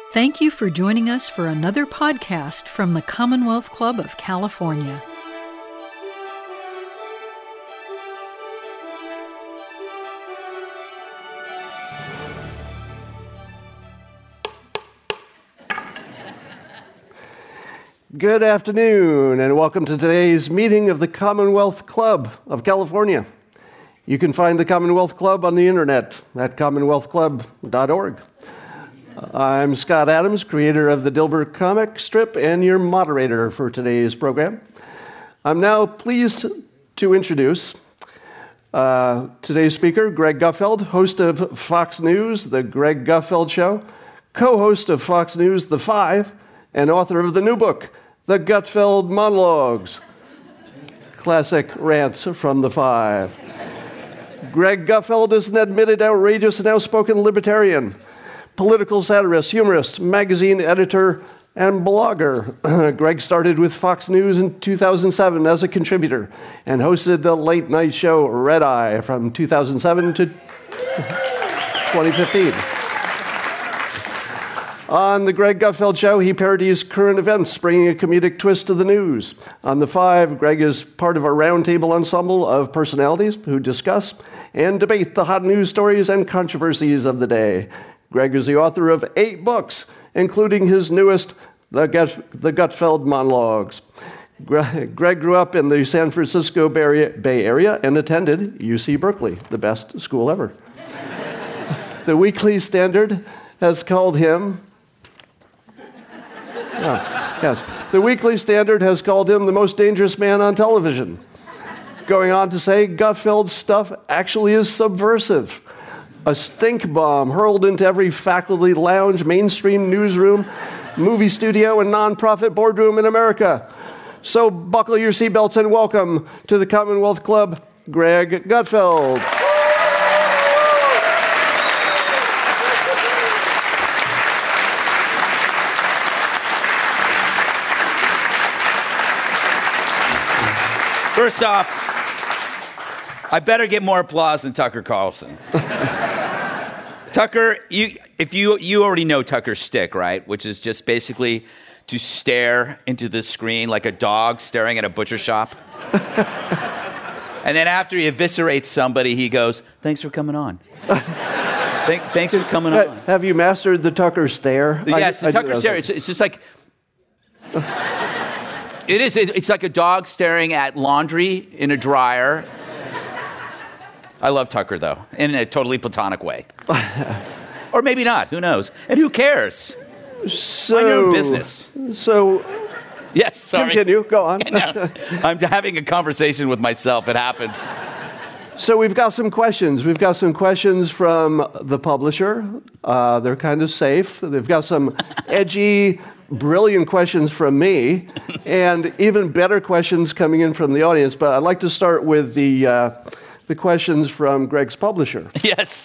Thank you for joining us for another podcast from the Commonwealth Club of California. Good afternoon, and welcome to today's meeting of the Commonwealth Club of California. You can find the Commonwealth Club on the internet at commonwealthclub.org. I'm Scott Adams, creator of the Dilbert comic strip and your moderator for today's program. I'm now pleased to introduce today's speaker, Greg Gutfeld, host of Fox News, The Greg Gutfeld Show, co-host of Fox News, The Five, and author of the new book, The Gutfeld Monologues, classic rants from The Five. Greg Gutfeld is an admitted outrageous and outspoken libertarian, political satirist, humorist, magazine editor, and blogger. Greg started with Fox News in 2007 as a contributor and hosted the late night show Red Eye from 2007 to 2015. On The Greg Gutfeld Show, he parodies current events, bringing a comedic twist to the news. On The Five, Greg is part of a roundtable ensemble of personalities who discuss and debate the hot news stories and controversies of the day. Greg is the author of 8 books, including his newest, The Gutfeld Monologues. Greg grew up in the San Francisco Bay Area and attended UC Berkeley, the best school ever. The Weekly Standard has called him... yes. The Weekly Standard has called him the most dangerous man on television, going on to say Gutfeld's stuff actually is subversive. A stink bomb hurled into every faculty lounge, mainstream newsroom, movie studio, and nonprofit boardroom in America. So buckle your seatbelts and welcome to the Commonwealth Club, Greg Gutfeld. First off, I better get more applause than Tucker Carlson. Tucker, you already know Tucker's shtick, right? Which is just basically to stare into the screen like a dog staring at a butcher shop. And then after he eviscerates somebody, he goes, "Thanks for coming on." Thanks for coming on. Have you mastered the Tucker stare? Yes, the Tucker stare. It's just like... It is. It's like a dog staring at laundry in a dryer. I love Tucker, though, in a totally platonic way. Or maybe not. Who knows? And who cares? So, I know business. So, yes, sorry. Continue. Go on. No, I'm having a conversation with myself. It happens. So we've got some questions. We've got some questions from the publisher. They're kind of safe. They've got some edgy, brilliant questions from me, and even better questions coming in from the audience. But I'd like to start with the questions from Greg's publisher. Yes.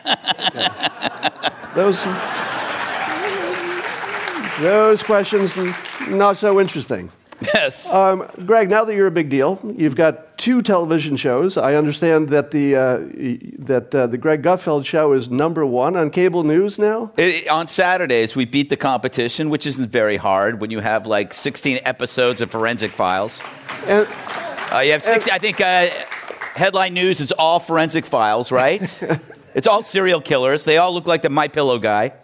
Those questions, not so interesting. Yes. Greg, now that you're a big deal, you've got 2 television shows. I understand that the Greg Gutfeld Show is #1 on cable news now. On Saturdays, we beat the competition, which isn't very hard when you have like 16 episodes of Forensic Files. And you have 60. I think headline news is all Forensic Files, right? It's all serial killers. They all look like the MyPillow guy.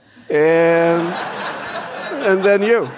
And then you.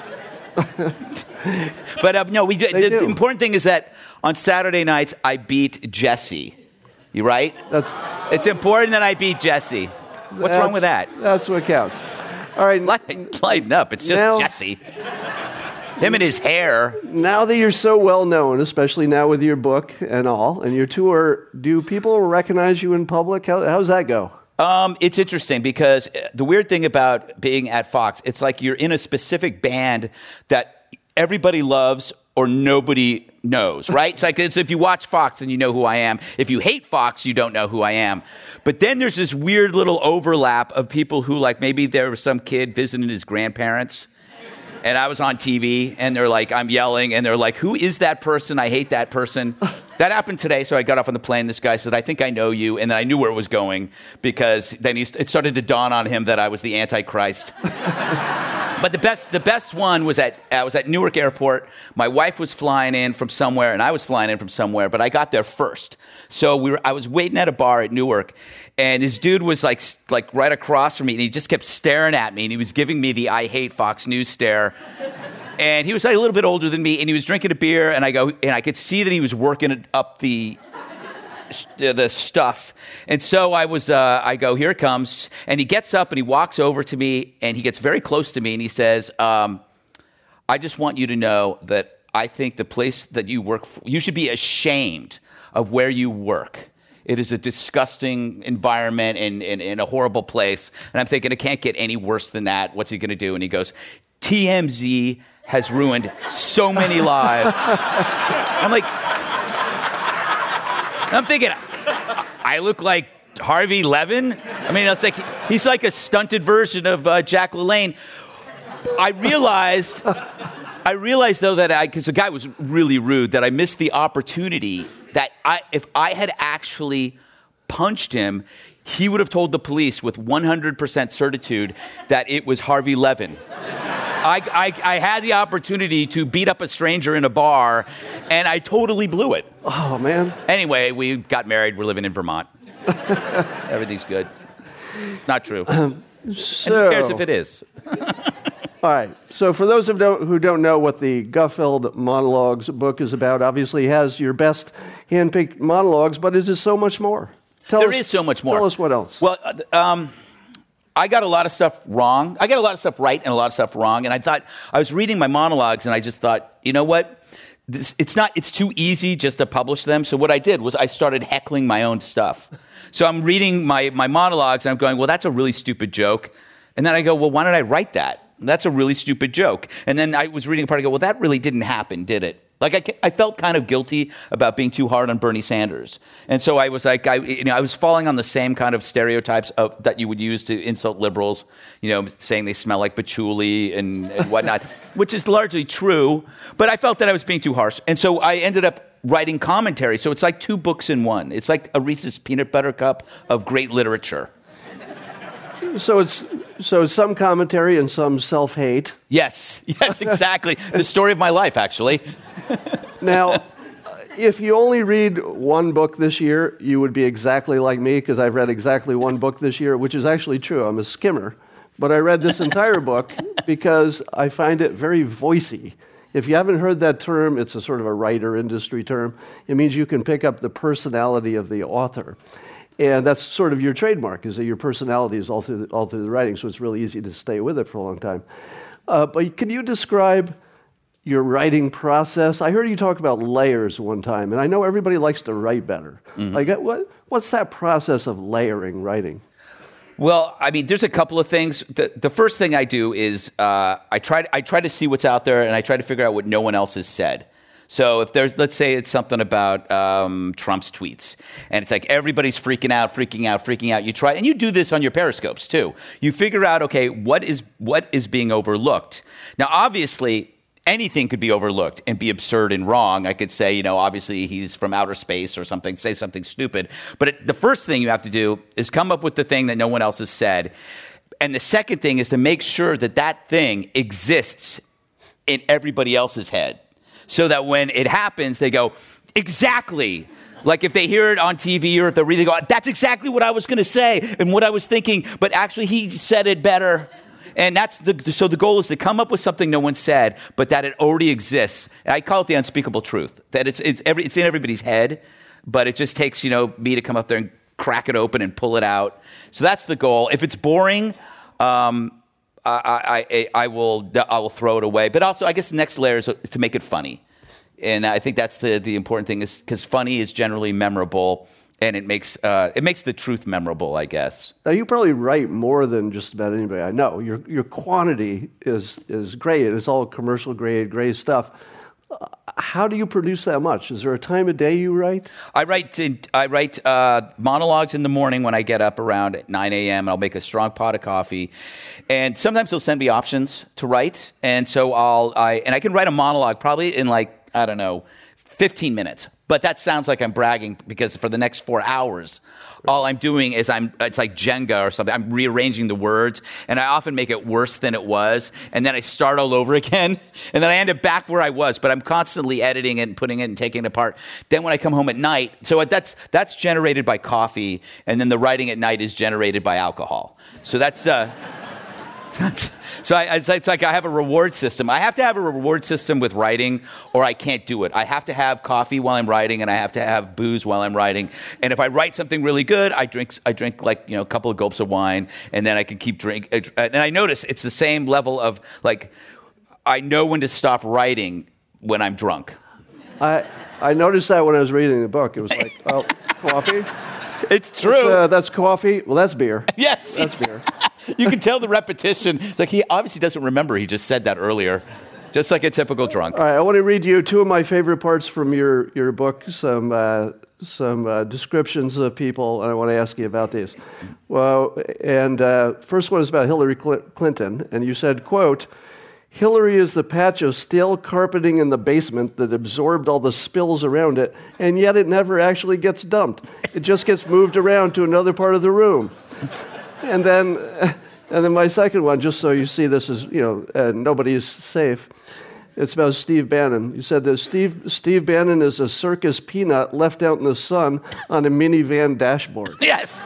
But no, the important thing is that on Saturday nights, I beat Jesse. You right? It's important that I beat Jesse. What's wrong with that? That's what counts. All right. Lighten up. It's just Jesse. Him and his hair. Now that you're so well known, especially now with your book and all, and your tour, do people recognize you in public? How's that go? It's interesting because the weird thing about being at Fox, it's like you're in a specific band that everybody loves or nobody knows, right? It's like if you watch Fox, then you know who I am. If you hate Fox, you don't know who I am. But then there's this weird little overlap of people who, like, maybe there was some kid visiting his grandparents, and I was on TV, and they're like, I'm yelling, and they're like, who is that person? I hate that person. That happened today, so I got off on the plane. This guy said, I think I know you, and then I knew where it was going, because then it started to dawn on him that I was the Antichrist. But the best one was I was at Newark Airport. My wife was flying in from somewhere, and I was flying in from somewhere, but I got there first. So I was waiting at a bar at Newark, and this dude was like right across from me, and he just kept staring at me, and he was giving me the I hate Fox News stare. And he was like a little bit older than me, and he was drinking a beer, and I could see that he was working up the stuff. And so I go, here it comes. And he gets up and he walks over to me and he gets very close to me and he says, I just want you to know that I think the place that you work for, you should be ashamed of where you work. It is a disgusting environment and a horrible place. And I'm thinking, it can't get any worse than that. What's he going to do? And he goes, TMZ has ruined so many lives. I'm thinking, I look like Harvey Levin? I mean, it's like he's like a stunted version of Jack LaLanne. I realized though that because the guy was really rude, that I missed the opportunity that if I had actually punched him, he would have told the police with 100% certitude that it was Harvey Levin. I had the opportunity to beat up a stranger in a bar, and I totally blew it. Oh, man. Anyway, we got married. We're living in Vermont. Everything's good. Not true. So, and who cares if it is? All right. So for those who don't know what the Gutfeld Monologues book is about, obviously has your best handpicked monologues, but it is so much more. There is so much more. Tell us what else. Well, I got a lot of stuff wrong. I got a lot of stuff right and a lot of stuff wrong. And I was reading my monologues and I just thought, you know what? It's too easy just to publish them. So what I did was I started heckling my own stuff. So I'm reading my monologues and I'm going, well, that's a really stupid joke. And then I go, well, why did I write that? That's a really stupid joke. And then I was reading a part, I go, well, that really didn't happen, did it? Like I felt kind of guilty about being too hard on Bernie Sanders. And so I was like, I was falling on the same kind of stereotypes that you would use to insult liberals, saying they smell like patchouli and whatnot, which is largely true. But I felt that I was being too harsh. And so I ended up writing commentary. So it's like 2 books in one. It's like a Reese's peanut butter cup of great literature. So it's some commentary and some self-hate. Yes, exactly. The story of my life, actually. Now, if you only read one book this year, you would be exactly like me, because I've read exactly one book this year, which is actually true. I'm a skimmer. But I read this entire book because I find it very voicey. If you haven't heard that term, it's a sort of a writer industry term. It means you can pick up the personality of the author. And that's sort of your trademark, is that your personality is all through the writing, so it's really easy to stay with it for a long time. But can you describe your writing process? I heard you talk about layers one time, and I know everybody likes to write better. Mm-hmm. Like, what's that process of layering writing? Well, I mean, there's a couple of things. The first thing I do is I try to see what's out there, and I try to figure out what no one else has said. So if let's say it's something about Trump's tweets, and it's like everybody's freaking out. You try, and you do this on your Periscopes too. You figure out, okay, what is being overlooked. Now, obviously, anything could be overlooked and be absurd and wrong. I could say, obviously he's from outer space or something, say something stupid. But the first thing you have to do is come up with the thing that no one else has said. And the second thing is to make sure that thing exists in everybody else's head. So that when it happens, they go, exactly. Like if they hear it on TV or if they really go, that's exactly what I was going to say and what I was thinking, but actually he said it better. And so the goal is to come up with something no one said, but that it already exists. I call it the unspeakable truth, that it's in everybody's head, but it just takes, me to come up there and crack it open and pull it out. So that's the goal. If it's boring, I will throw it away. But also, I guess the next layer is to make it funny. And I think that's the important thing, is because funny is generally memorable, and it makes the truth memorable, I guess. Now, you probably write more than just about anybody I know. Your quantity is great. It's all commercial grade stuff. How do you produce that much? Is there a time of day you write? I write monologues in the morning when I get up around 9 a.m. I'll make a strong pot of coffee, and sometimes they'll send me options to write, and so I can write a monologue probably in 15 minutes. But that sounds like I'm bragging because for the next 4 hours, all I'm doing is it's like Jenga or something. I'm rearranging the words, and I often make it worse than it was, and then I start all over again, and then I end up back where I was, but I'm constantly editing it and putting it and taking it apart. Then when I come home at night, so that's generated by coffee, and then the writing at night is generated by alcohol. So that's it's like I have a reward system. I have to have a reward system with writing, or I can't do it. I have to have coffee while I'm writing, and I have to have booze while I'm writing. And if I write something really good, I drink like a couple of gulps of wine, and then I can keep drinking. And I notice it's the same level of like I know when to stop writing when I'm drunk. I noticed that when I was reading the book. It was like, oh, coffee. It's true. That's coffee. Well, that's beer. Yes, that's beer. You can tell the repetition. It's like he obviously doesn't remember. He just said that earlier, just like a typical drunk. All right, I want to read you two of my favorite parts from your book, some descriptions of people, and I want to ask you about these. Well, and first one is about Hillary Clinton, and you said, quote, Hillary is the patch of stale carpeting in the basement that absorbed all the spills around it, and yet it never actually gets dumped. It just gets moved around to another part of the room. And then my second one, just so you see this is, nobody is safe. It's about Steve Bannon. You said that Steve Bannon is a circus peanut left out in the sun on a minivan dashboard. Yes.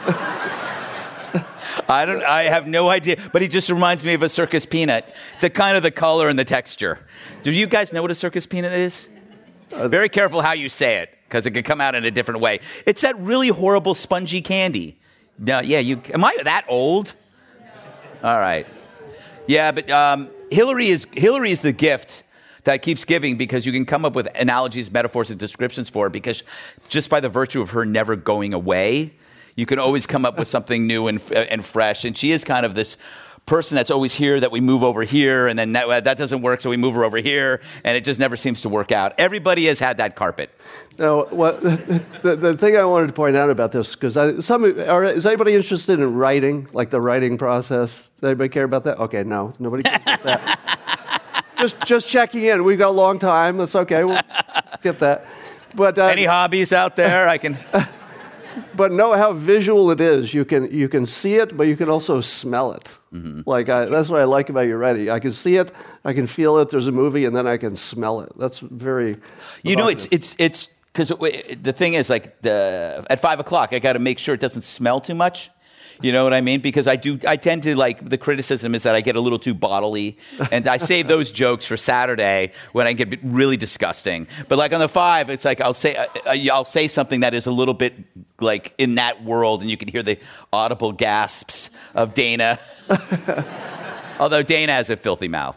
I have no idea, but he just reminds me of a circus peanut. The kind of the color and the texture. Do you guys know what a circus peanut is? Very careful how you say it, because it could come out in a different way. It's that really horrible spongy candy. No, yeah, am I that old? All right. Yeah, but Hillary is the gift that keeps giving, because you can come up with analogies, metaphors, and descriptions for it, because just by the virtue of her never going away, you can always come up with something new and fresh. And she is kind of this person that's always here, that we move over here, and then that doesn't work, so we move her over here, and it just never seems to work out. Everybody has had that carpet. Now, the thing I wanted to point out about this, because is anybody interested in writing, like the writing process? Does anybody care about that? Okay, no, nobody cares about that. just checking in. We've got a long time. That's okay. We'll skip that. But any hobbies out there? I can. But know how visual it is. You can see it, but you can also smell it. Mm-hmm. That's what I like about your writing. I can see it, I can feel it. There's a movie, and then I can smell it. That's very. It's because the thing is, like, at 5:00, I got to make sure it doesn't smell too much. You know what I mean? Because I tend to, like, the criticism is that I get a little too bodily, and I save those jokes for Saturday when I get really disgusting. But like on the 5, it's like I'll say something that is a little bit like in that world, and you can hear the audible gasps of Dana. Although Dana has a filthy mouth.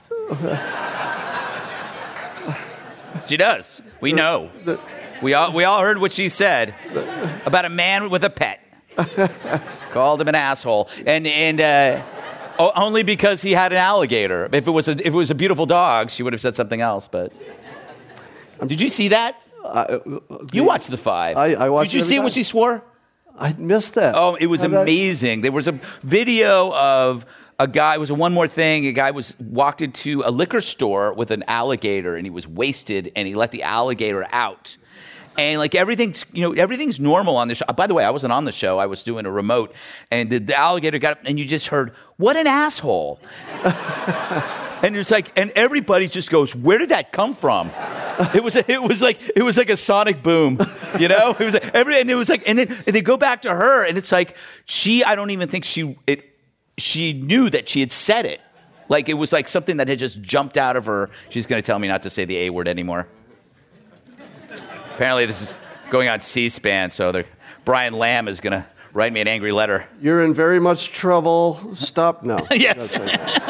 She does. We know. We all heard what she said about a man with a pet. Called him an asshole, and only because he had an alligator. If it was a beautiful dog, she would have said something else. But did you see that? You watched the 5. I watched. Did you see when she swore? I missed that. Oh, it was amazing. There was a video of a guy. It was a One More Thing. A guy walked into a liquor store with an alligator, and he was wasted, and he let the alligator out. And like everything's normal on the show. By the way, I wasn't on the show. I was doing a remote, and the alligator got up, and you just heard, "What an asshole!" And it's like, and everybody just goes, "Where did that come from?" It was like a sonic boom, you know. It was like and then they go back to her, and it's like I don't even think she knew that she had said it. Like it was like something that had just jumped out of her. She's going to tell me not to say the A word anymore. Apparently, this is going on C-SPAN, so Brian Lamb is going to write me an angry letter. You're in very much trouble. Stop now. Yes.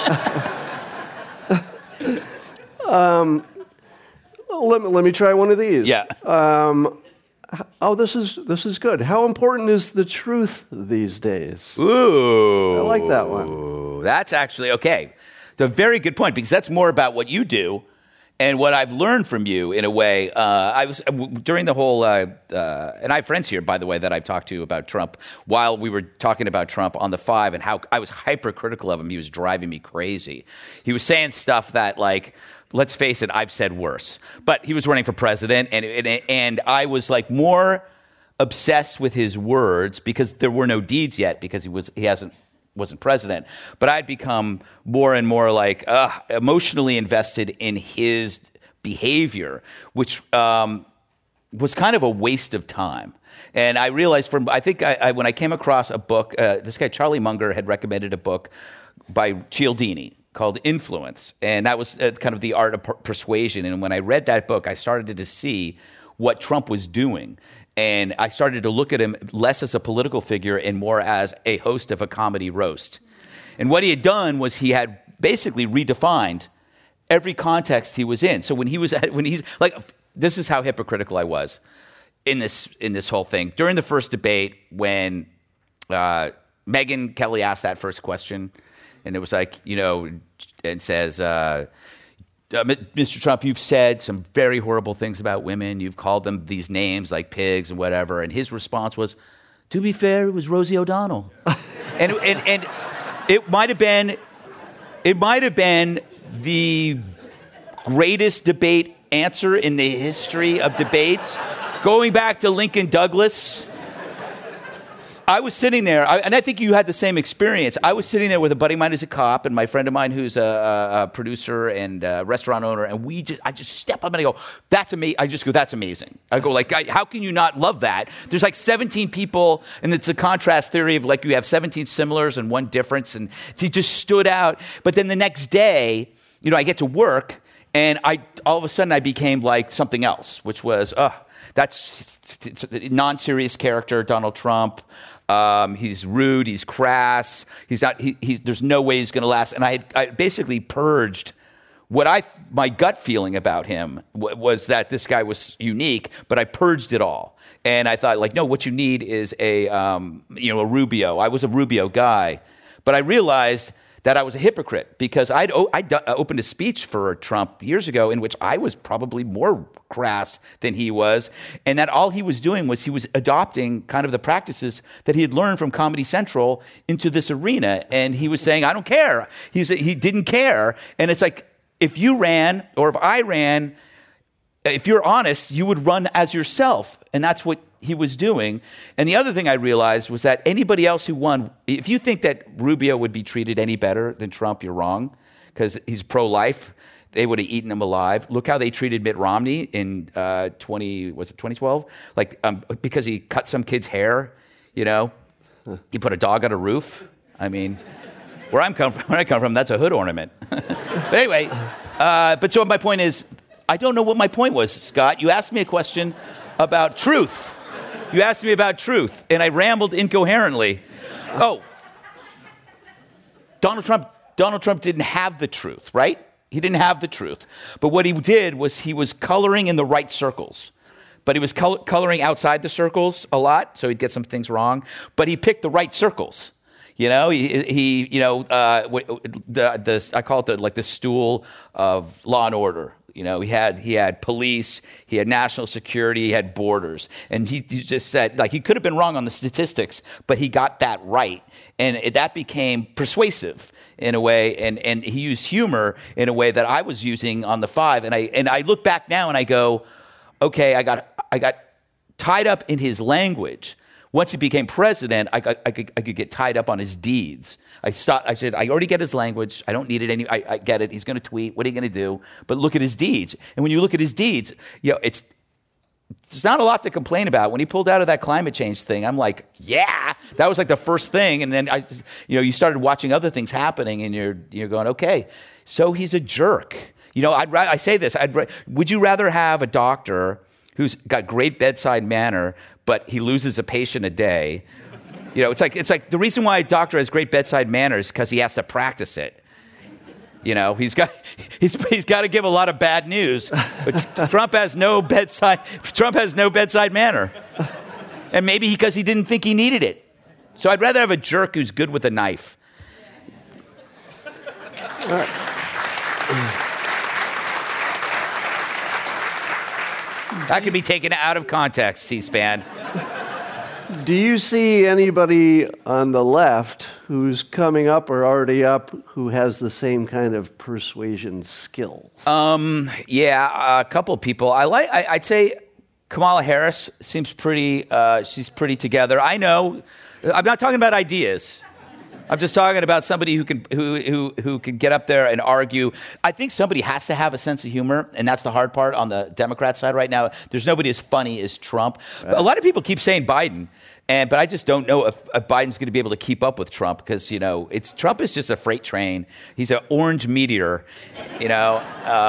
Let me try one of these. Yeah. This is good. How important is the truth these days? Ooh. I like that one. That's actually okay. It's a very good point, because that's more about what you do. And what I've learned from you, in a way, I was during the whole, and I have friends here, by the way, that I've talked to about Trump while we were talking about Trump on the 5 and how I was hypercritical of him. He was driving me crazy. He was saying stuff that, like, let's face it, I've said worse. But he was running for president, and I was like more obsessed with his words because there were no deeds yet because he wasn't president. But I'd become more and more like emotionally invested in his behavior, which was kind of a waste of time. And I realized when I came across a book, this guy Charlie Munger had recommended a book by Cialdini called Influence, and that was kind of the art of persuasion. And when I read that book, I started to see what Trump was doing. And I started to look at him less as a political figure and more as a host of a comedy roast. And what he had done was he had basically redefined every context he was in. So when he's like, this is how hypocritical I was in this whole thing. During the first debate, when Megyn Kelly asked that first question, and it was like, and says, Mr. Trump, you've said some very horrible things about women. You've called them these names like pigs and whatever. And his response was, to be fair, it was Rosie O'Donnell. and it might have been the greatest debate answer in the history of debates, going back to Lincoln Douglas. I was sitting there, and I think you had the same experience. I was sitting there with a buddy of mine who's a cop and my friend of mine who's a producer and a restaurant owner, and I just step up and I go, that's amazing. I just go, that's amazing. I go, like, how can you not love that? There's like 17 people, and it's the contrast theory of like you have 17 similars and one difference, and he just stood out. But then the next day, I get to work, and all of a sudden I became like something else, which was, that's non-serious character, Donald Trump. He's rude. He's crass. He's not. There's no way he's going to last. And I basically purged my gut feeling about him was that this guy was unique, but I purged it all. And I thought, like, no, what you need is a Rubio. I was a Rubio guy, but I realized that I was a hypocrite because I'd opened a speech for Trump years ago in which I was probably more crass than he was, and that all he was doing was he was adopting kind of the practices that he had learned from Comedy Central into this arena, and he was saying, I don't care. He didn't care, and it's like, if you ran, or if I ran, if you're honest, you would run as yourself, and that's what he was doing. And the other thing I realized was that anybody else who won, if you think that Rubio would be treated any better than Trump, you're wrong, because he's pro-life. They would have eaten him alive. Look how they treated Mitt Romney in 2012? Like, because he cut some kid's hair, He put a dog on a roof. I mean, where I come from, that's a hood ornament. But anyway, so my point is, I don't know what my point was, Scott. You asked me a question about truth. You asked me about truth, and I rambled incoherently. Oh, Donald Trump didn't have the truth, right? He didn't have the truth. But what he did was he was coloring in the right circles. But he was coloring outside the circles a lot, so he'd get some things wrong. But he picked the right circles. I call it the stool of law and order. He had police, he had national security, he had borders. And he just said, like, he could have been wrong on the statistics, but he got that right. And that became persuasive in a way. And he used humor in a way that I was using on the 5. And I look back now and I go, okay, I got tied up in his language. Once he became president, I could get tied up on his deeds. I said, I already get his language. I don't need it any. I get it. He's going to tweet. What are you going to do? But look at his deeds. And when you look at his deeds, it's not a lot to complain about. When he pulled out of that climate change thing, I'm like, yeah, that was like the first thing. And then you started watching other things happening, and you're going, okay, so he's a jerk. I say this. Would you rather have a doctor who's got great bedside manner, but he loses a patient a day? It's like the reason why a doctor has great bedside manner is because he has to practice it. He's got to give a lot of bad news. But Trump has no bedside manner, and maybe because he didn't think he needed it. So I'd rather have a jerk who's good with a knife. That could be taken out of context, C-SPAN. Do you see anybody on the left who's coming up or already up who has the same kind of persuasion skills? Yeah, a couple of people. I'd say Kamala Harris seems pretty. She's pretty together. I know. I'm not talking about ideas. I'm just talking about somebody who can get up there and argue. I think somebody has to have a sense of humor, and that's the hard part on the Democrat side right now. There's nobody as funny as Trump. Right. A lot of people keep saying Biden, but I just don't know if Biden's going to be able to keep up with Trump because Trump is just a freight train. He's an orange meteor, the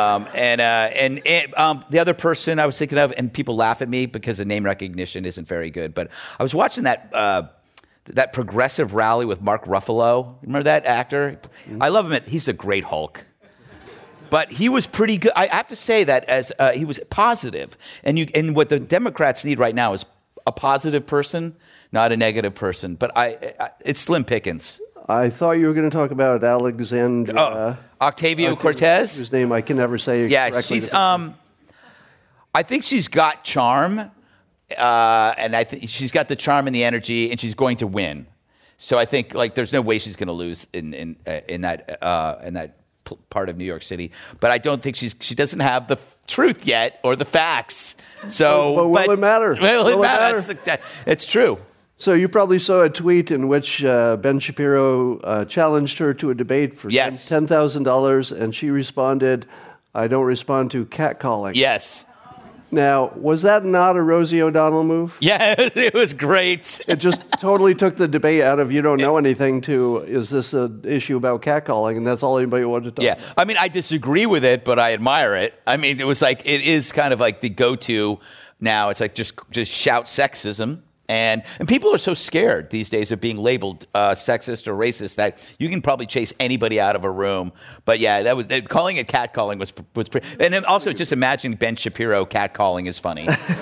other person I was thinking of, and people laugh at me because the name recognition isn't very good. But I was watching that progressive rally with Mark Ruffalo. Remember that actor? Mm-hmm. I love him. He's a great Hulk. But he was pretty good. I have to say that as he was positive. And what the Democrats need right now is a positive person, not a negative person. But it's slim pickings. I thought you were going to talk about Alexandria. Ocasio-Cortez? Whose name I can never say correctly. Yeah, I think she's got charm. And I think she's got the charm and the energy, and she's going to win. So I think there's no way she's going to lose in that part of New York City. But I don't think she doesn't have the truth yet or the facts. So, but will it matter? Will it matter? It's true. So you probably saw a tweet in which Ben Shapiro challenged her to a debate for $10,000, and she responded, "I don't respond to catcalling." Yes. Now, was that not a Rosie O'Donnell move? Yeah, it was great. It just totally took the debate out of you don't know anything to is this an issue about catcalling, and that's all anybody wanted to talk about. I mean, I disagree with it, but I admire it. I mean, it is kind of like the go-to now. It's like just shout sexism. And people are so scared these days of being labeled sexist or racist that you can probably chase anybody out of a room. But yeah, calling it catcalling was pretty. And then also just imagining Ben Shapiro catcalling is funny.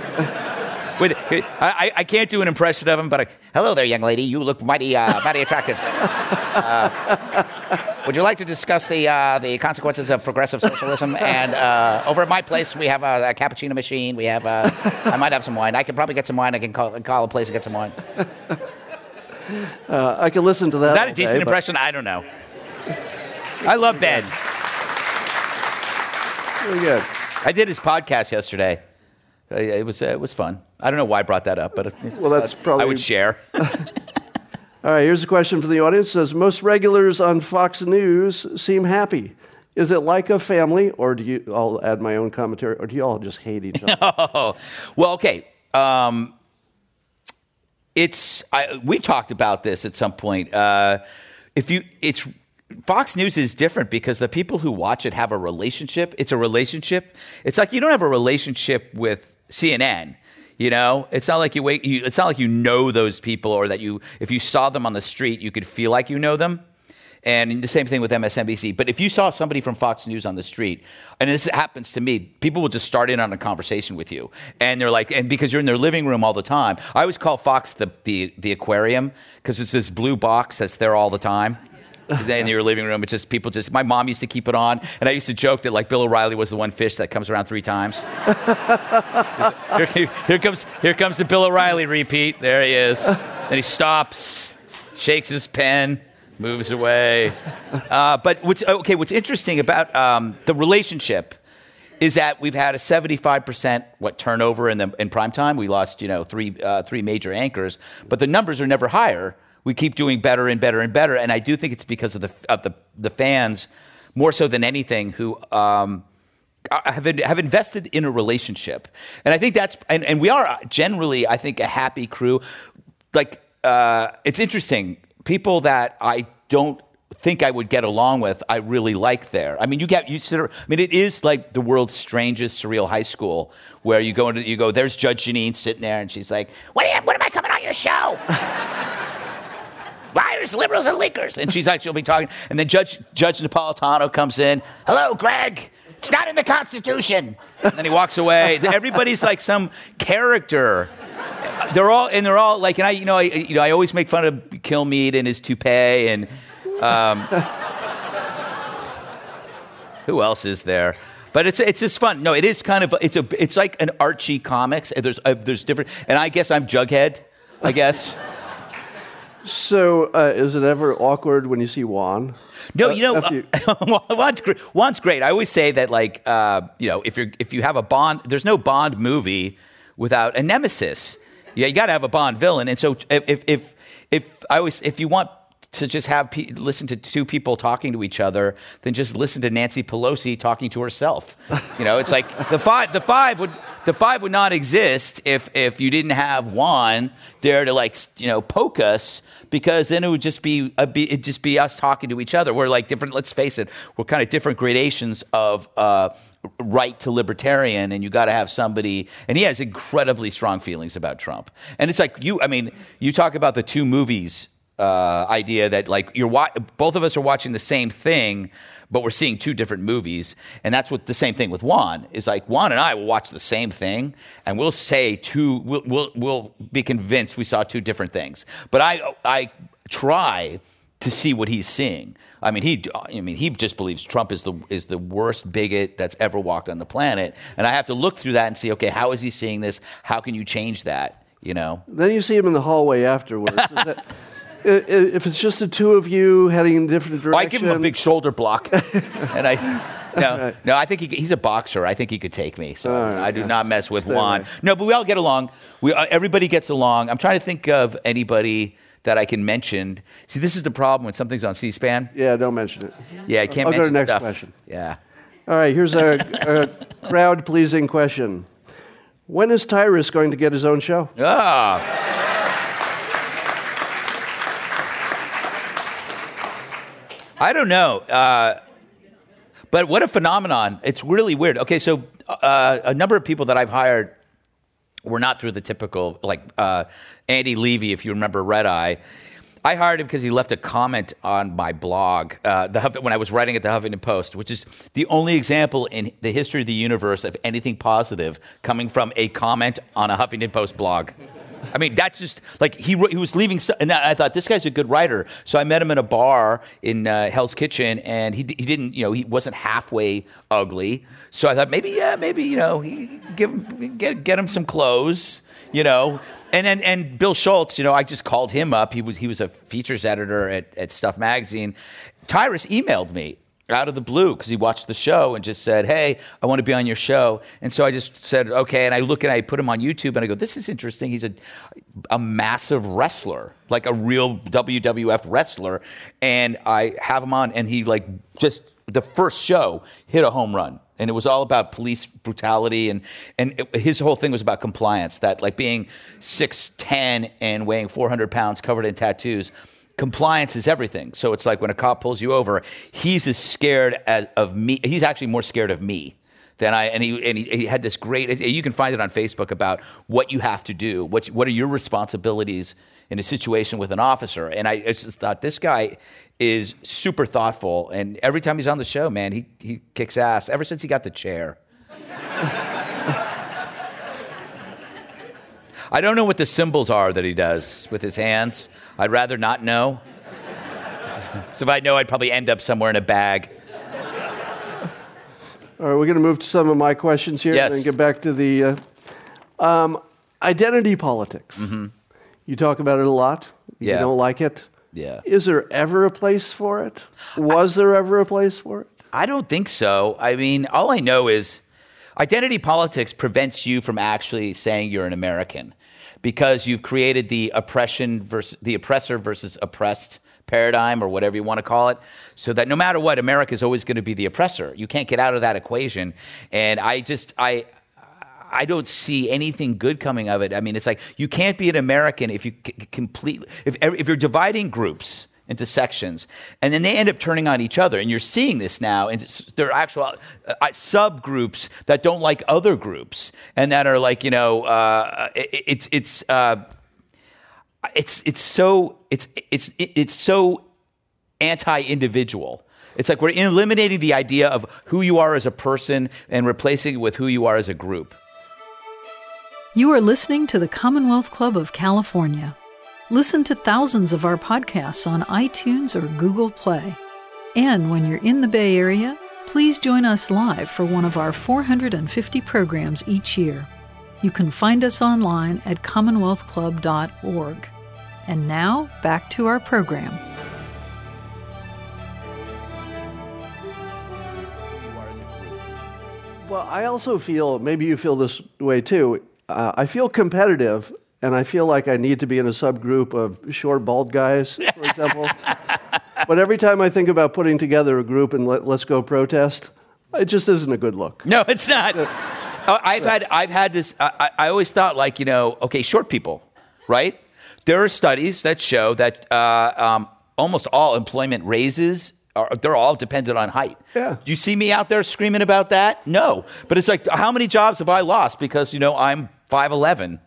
I can't do an impression of him, but hello there, young lady. You look mighty attractive. Would you like to discuss the consequences of progressive socialism? And over at my place, we have a cappuccino machine. We have I might have some wine. I could probably get some wine. I can call a place and get some wine. I can listen to that. Is that a decent impression? I don't know. I love Ben. Very good. I did his podcast yesterday. It was fun. I don't know why I brought that up, but that's probably I would share. All right, here's a question from the audience. It says, most regulars on Fox News seem happy. Is it like a family, or I'll add my own commentary, or do you all just hate each other? Well, okay. We've talked about this at some point. Fox News is different because the people who watch it have a relationship. It's a relationship. It's like you don't have a relationship with CNN. It's not like it's not like you know those people, or that if you saw them on the street, you could feel like you know them. And the same thing with MSNBC. But if you saw somebody from Fox News on the street, and this happens to me, people will just start in on a conversation with you, and they're like, and because you're in their living room all the time. I always call Fox the aquarium because it's this blue box that's there all the time. In your living room, it's just people. My mom used to keep it on, and I used to joke that Bill O'Reilly was the one fish that comes around 3 times. Here comes the Bill O'Reilly repeat. There he is. And he stops, shakes his pen, moves away. But what's interesting about the relationship is that we've had a 75% turnover in prime time. We lost three major anchors, but the numbers are never higher. We keep doing better and better and better, and I do think it's because of the fans more so than anything who have invested in a relationship, and I think that's and we are generally, I think, a happy crew. It's interesting, people that I don't think I would get along with, I really like there. I mean, it is like the world's strangest surreal high school where you go, there's Judge Jeanine sitting there, and she's like, "When am I coming on your show?" Liars, liberals, and leakers. And she'll be talking. And then Judge Napolitano comes in. "Hello, Greg. It's not in the Constitution." And then he walks away. Everybody's like some character. They're all like, and I always make fun of Kilmeade and his toupee, and who else is there? But it's just fun. No, it is kind of it's like an Archie comics. And there's different, and I guess I'm Jughead. I guess. So, is it ever awkward when you see Juan? No, Juan's great. I always say that, like, if you have a Bond, there's no Bond movie without a nemesis. Yeah, you got to have a Bond villain. And so, if you want to just listen to two people talking to each other, then just listen to Nancy Pelosi talking to herself. It's like the five would not exist if you didn't have Juan there to poke us, because then it would just be us talking to each other. We're like different. Let's face it, we're kind of different gradations of right to libertarian, and you got to have somebody. And he has incredibly strong feelings about Trump. And it's like you talk about the two movies idea that like both of us are watching the same thing, but we're seeing two different movies. And that's what the same thing with Juan is. Like, Juan and I will watch the same thing, and we'll say we'll be convinced we saw two different things. But I try to see what he's seeing. He just believes Trump is the worst bigot that's ever walked on the planet, and I have to look through that and see, okay, how is he seeing this? How can you change that? Then you see him in the hallway afterwards. If it's just the two of you heading in different directions, I give him a big shoulder block, and I think he's a boxer. I think he could take me. So I do not mess with Juan. No, but we all get along. Everybody gets along. I'm trying to think of anybody that I can mention. See, this is the problem when something's on C-SPAN. Yeah, don't mention it. Yeah, I can't mention stuff. I'll go to the next question. Yeah. All right, here's a crowd-pleasing question. When is Tyrus going to get his own show? I don't know. But what a phenomenon. It's really weird. Okay, so a number of people that I've hired were not through the typical, Andy Levy, if you remember Red Eye. I hired him because he left a comment on my blog when I was writing at the Huffington Post, which is the only example in the history of the universe of anything positive coming from a comment on a Huffington Post blog. I mean, that's just like he was leaving stuff, and I thought this guy's a good writer. So I met him in a bar in Hell's Kitchen, and he didn't, he wasn't halfway ugly. So I thought maybe he get him some clothes, And Bill Schultz, I just called him up. He was a features editor at Stuff Magazine. Tyrus emailed me out of the blue because he watched the show and just said, "Hey, I want to be on your show." And so I just said, "Okay." And I put him on YouTube and I go, "This is interesting. He's a massive wrestler, like a real WWF wrestler." And I have him on, and he just the first show hit a home run. And it was all about police brutality, and his whole thing was about compliance. That being 6'10" and weighing 400 pounds, covered in tattoos. Compliance is everything. So it's like when a cop pulls you over, he's as scared of me. He's actually more scared of me than I. And he had this great. You can find it on Facebook about what you have to do. What are your responsibilities in a situation with an officer? And I just thought this guy is super thoughtful. And every time he's on the show, man, he kicks ass. Ever since he got the chair. I don't know what the symbols are that he does with his hands. I'd rather not know. So if I know, I'd probably end up somewhere in a bag. All right, we're going to move to some of my questions here and then get back to the identity politics. Mm-hmm. You talk about it a lot. You don't like it. Yeah. Is there ever a place for it? Was there ever a place for it? I don't think so. I mean, all I know is identity politics prevents you from actually saying you're an American because you've created the oppressor versus oppressed paradigm, or whatever you want to call it, so that no matter what, America is always going to be the oppressor. You can't get out of that equation. And I don't see anything good coming of it. I mean, it's like you can't be an American if you if you're dividing groups into sections, and then they end up turning on each other. And you're seeing this now, and there are actual subgroups that don't like other groups, and that are like, it's so anti-individual. It's like we're eliminating the idea of who you are as a person and replacing it with who you are as a group. You are listening to the Commonwealth Club of California. Listen to thousands of our podcasts on iTunes or Google Play. And when you're in the Bay Area, Please join us live for one of our 450 programs each year. You can find us online at commonwealthclub.org. And now, back to our program. Well, I also feel, maybe you feel this way too, I feel competitive, and I feel like I need to be in a subgroup of short, bald guys, for example. But every time I think about putting together a group and let's go protest, it just isn't a good look. No, it's not. I've had this, I always thought like, okay, short people, right? There are studies that show that almost all employment raises, they're all dependent on height. Yeah. Do you see me out there screaming about that? No. But it's like, how many jobs have I lost because, I'm 5'11"?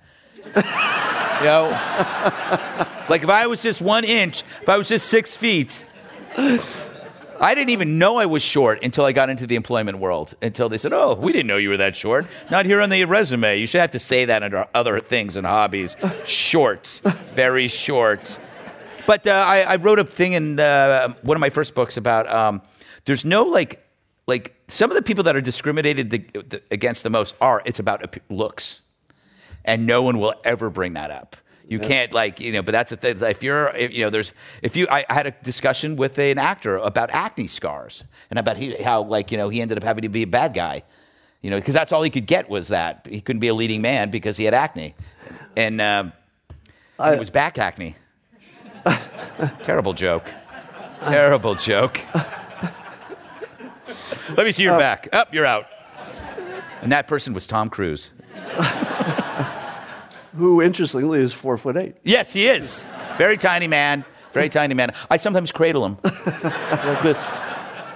Like if I was just 1 inch, if I was just 6 feet, I didn't even know I was short until I got into the employment world, until they said, oh, we didn't know you were that short. Not here on the resume. You should have to say that under other things and hobbies. Short, very short. But I wrote a thing in one of my first books about there's no like some of the people that are discriminated against the most it's about looks. And no one will ever bring that up. You can't but that's the thing. I had a discussion with an actor about acne scars and about how he ended up having to be a bad guy, because that's all he could get was that. He couldn't be a leading man because he had acne. And it was back acne. Terrible joke. Terrible joke. Let me see your back. Up, you're out. And that person was Tom Cruise. Who, interestingly, is 4'8". Yes, he is. Very tiny man. Very tiny man. I sometimes cradle him. Like this.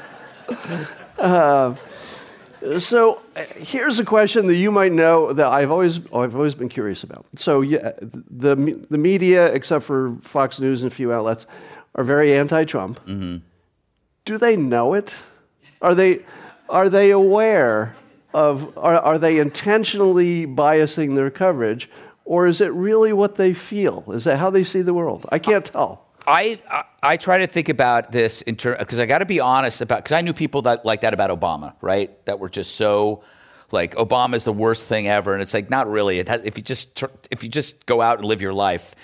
So here's a question that you might know that I've always been curious about. So the media, except for Fox News and a few outlets, are very anti-Trump. Mm-hmm. Do they know it? Are they aware of? Are they intentionally biasing their coverage? Or is it really what they feel? Is that how they see the world? I can't tell. I try to think about this in terms, because I got to be honest because I knew people that like that about Obama, right? That were just so like Obama is the worst thing ever, and it's like not really. If you just go out and live your life,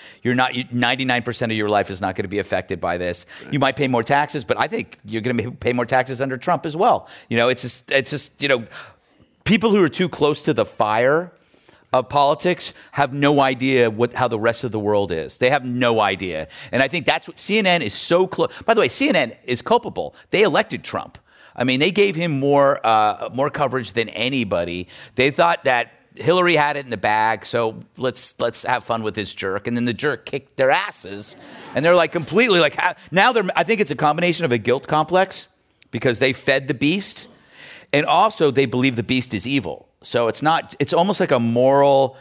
99% of your life is not going to be affected by this. You might pay more taxes, but I think you're going to pay more taxes under Trump as well. It's just people who are too close to the fire of politics have no idea how the rest of the world is. They have no idea. And I think that's what CNN is so close. By the way, CNN is culpable. They elected Trump. I mean, they gave him more coverage than anybody. They thought that Hillary had it in the bag, so let's have fun with this jerk. And then the jerk kicked their asses. And they're like completely like, now I think it's a combination of a guilt complex because they fed the beast. And also they believe the beast is evil. So it's almost like a moral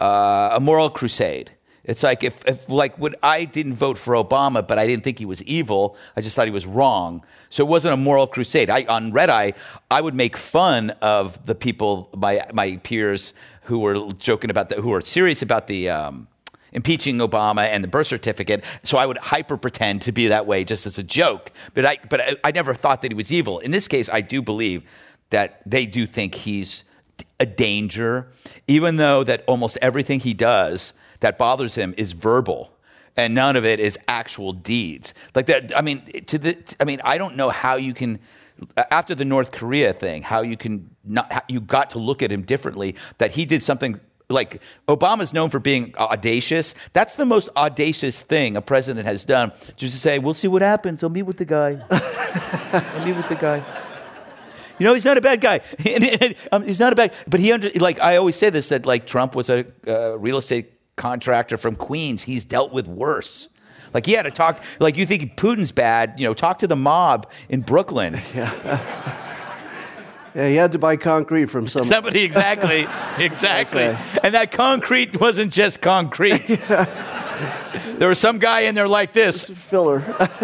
crusade. It's like if when I didn't vote for Obama, but I didn't think he was evil, I just thought he was wrong. So it wasn't a moral crusade. On Red Eye, I would make fun of the people, my peers who were joking about who were serious about the impeaching Obama and the birth certificate. So I would hyper pretend to be that way just as a joke. But I never thought that he was evil. In this case, I do believe that they do think he's a danger, even though that almost everything he does that bothers him is verbal, and none of it is actual deeds. Like that. I mean, I don't know how you can, after the North Korea thing, how you can not. You got to look at him differently. That he did something. Like Obama's known for being audacious. That's the most audacious thing a president has done. Just to say, we'll see what happens. I'll meet with the guy. I'll meet with the guy. He's not a bad guy. He's not a bad. But I always say this, that like Trump was a real estate contractor from Queens. He's dealt with worse. Like he had to talk. Like you think Putin's bad? Talk to the mob in Brooklyn. Yeah. Yeah, he had to buy concrete from somebody. Exactly. Okay. And that concrete wasn't just concrete. There was some guy in there like this. Filler.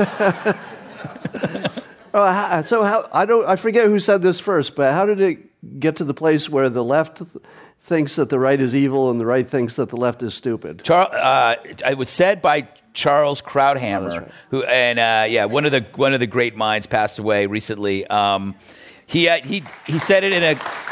I forget who said this first, but how did it get to the place where the left thinks that the right is evil and the right thinks that the left is stupid? It was said by Charles Krauthammer, who one of the great minds passed away recently. He said it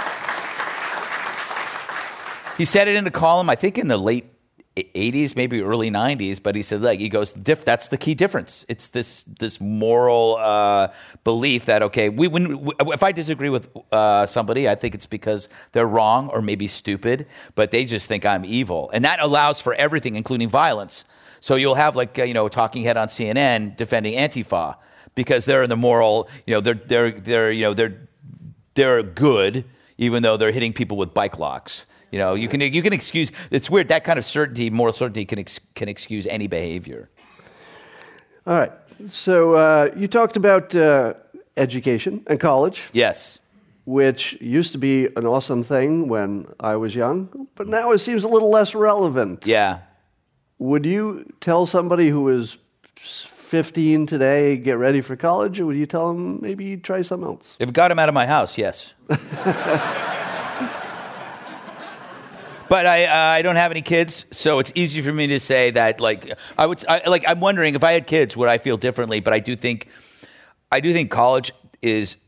in a column, I think in the late 80s, maybe early 90s, but he said, that's the key difference. It's this moral belief that, okay, if I disagree with somebody, I think it's because they're wrong or maybe stupid, but they just think I'm evil. And that allows for everything, including violence. So you'll have a talking head on CNN defending Antifa because they're in the moral, they're good, even though they're hitting people with bike locks. You can excuse. It's weird, that kind of certainty, moral certainty, can excuse any behavior. All right. So you talked about education and college. Yes. Which used to be an awesome thing when I was young, but now it seems a little less relevant. Yeah. Would you tell somebody who is 15 today, get ready for college, or would you tell them maybe try something else? If it got him out of my house, yes. But I don't have any kids, so it's easy for me to say that. I'm wondering if I had kids, would I feel differently? But I do think college is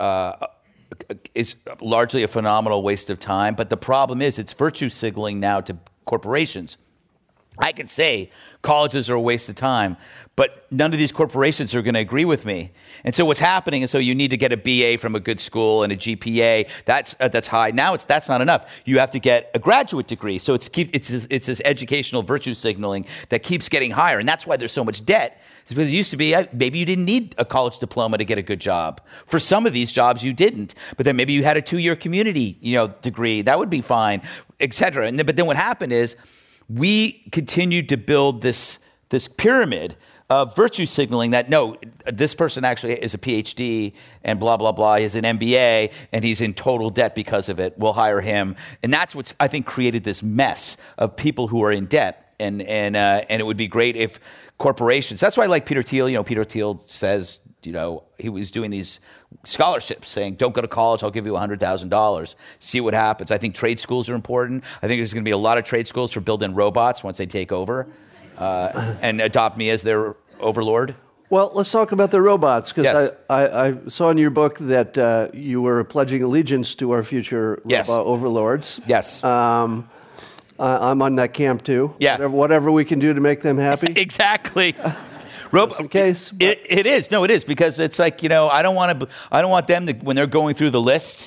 largely a phenomenal waste of time. But the problem is, it's virtue signaling now to corporations. I can say colleges are a waste of time, but none of these corporations are going to agree with me. And so what's happening is, so you need to get a BA from a good school and a GPA. That's high. Now that's not enough. You have to get a graduate degree. So it's this educational virtue signaling that keeps getting higher, and that's why there's so much debt. It's because it used to be maybe you didn't need a college diploma to get a good job. For some of these jobs, you didn't. But then maybe you had a 2-year community degree. That would be fine, et cetera. But then what happened is, we continued to build this pyramid of virtue signaling that, no, this person actually is a PhD and blah, blah, blah. He has an MBA and he's in total debt because of it. We'll hire him. And that's what's, I think, created this mess of people who are in debt. And it would be great if corporations, that's why I like Peter Thiel. Peter Thiel says, he was doing these scholarships saying, don't go to college, I'll give you $100,000. See what happens. I think trade schools are important. I think there's going to be a lot of trade schools for building robots once they take over and adopt me as their overlord. Well, let's talk about the robots, because Yes. I saw in your book that you were pledging allegiance to our future Yes. robot overlords. Yes. I'm on that camp too. Yeah. Whatever we can do to make them happy. Exactly. Just in case. It is. No, it is, because it's like, I don't want them to, when they're going through the list.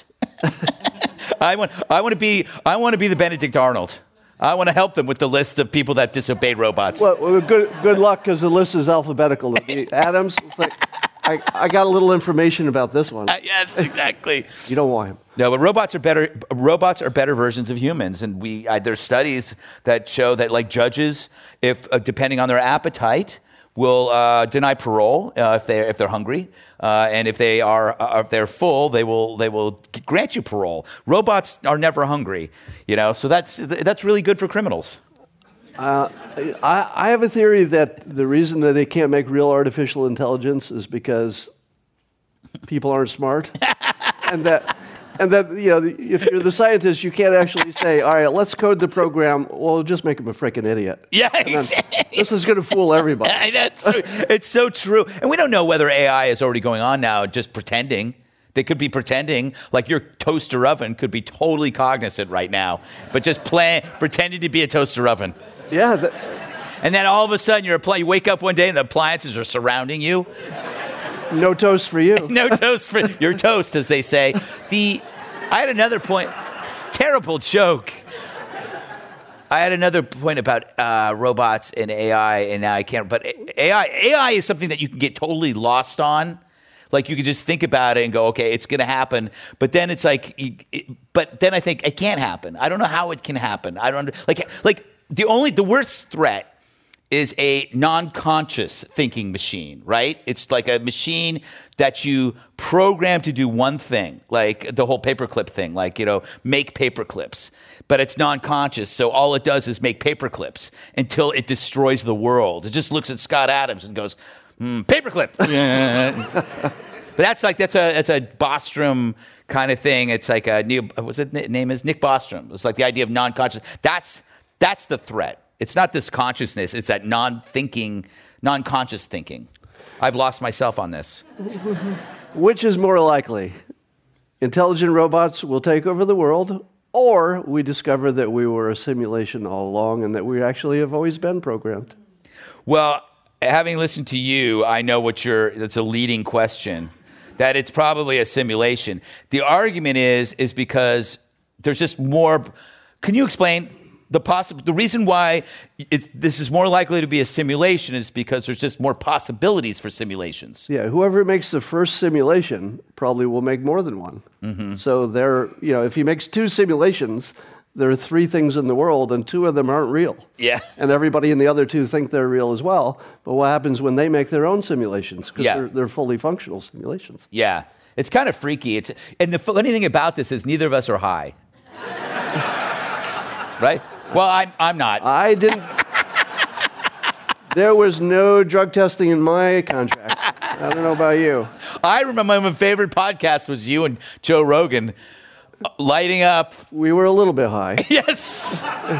I want to be the Benedict Arnold. I want to help them with the list of people that disobeyed robots. Well, good luck, because the list is alphabetical. Adams, it's like, I got a little information about this one. Yes, exactly. You don't want him. No, but robots are better. Robots are better versions of humans, and there's studies that show that, like, judges, if depending on their appetite, will deny parole if they're hungry, and if they're full, they will grant you parole. Robots are never hungry, so that's really good for criminals. I have a theory that the reason that they can't make real artificial intelligence is because people aren't smart, and that if you're the scientist, you can't actually say, all right, let's code the program. Well, just make him a freaking idiot. Yeah, this is going to fool everybody. It's so true. And we don't know whether AI is already going on now, just pretending. They could be pretending, like your toaster oven could be totally cognizant right now, but just pretending to be a toaster oven. Yeah. And then all of a sudden you wake up one day and the appliances are surrounding you. No toast for you. No toast for your toast, as they say. I had another point. Terrible joke. I had another point about robots and AI, and now I can't. But AI is something that you can get totally lost on. Like, you can just think about it and go, okay, it's going to happen. But then it's like, but then I think it can't happen. I don't know how it can happen. I don't like the worst threat is a non-conscious thinking machine, right? It's like a machine that you program to do one thing, like the whole paperclip thing, like, make paperclips. But it's non-conscious, so all it does is make paperclips until it destroys the world. It just looks at Scott Adams and goes, paperclip. But that's a Bostrom kind of thing. It's like name is Nick Bostrom. It's like the idea of non-conscious. That's the threat. It's not this consciousness. It's that non-thinking, non-conscious thinking. I've lost myself on this. Which is more likely? Intelligent robots will take over the world, or we discover that we were a simulation all along and that we actually have always been programmed? Well, having listened to you, I know that's a leading question, that it's probably a simulation. The argument is because there's just more. Can you explain the reason why this is more likely to be a simulation is because there's just more possibilities for simulations. Yeah, whoever makes the first simulation probably will make more than one. Mm-hmm. So if he makes 2 simulations, there are 3 things in the world, and 2 of them aren't real. Yeah. And everybody in the other 2 think they're real as well. But what happens when they make their own simulations? Because they're fully functional simulations. Yeah. It's kind of freaky. And the funny thing about this is neither of us are high. Right? Well, I'm not. I didn't. There was no drug testing in my contract. I don't know about you. I remember my favorite podcast was you and Joe Rogan lighting up. We were a little bit high. Yes.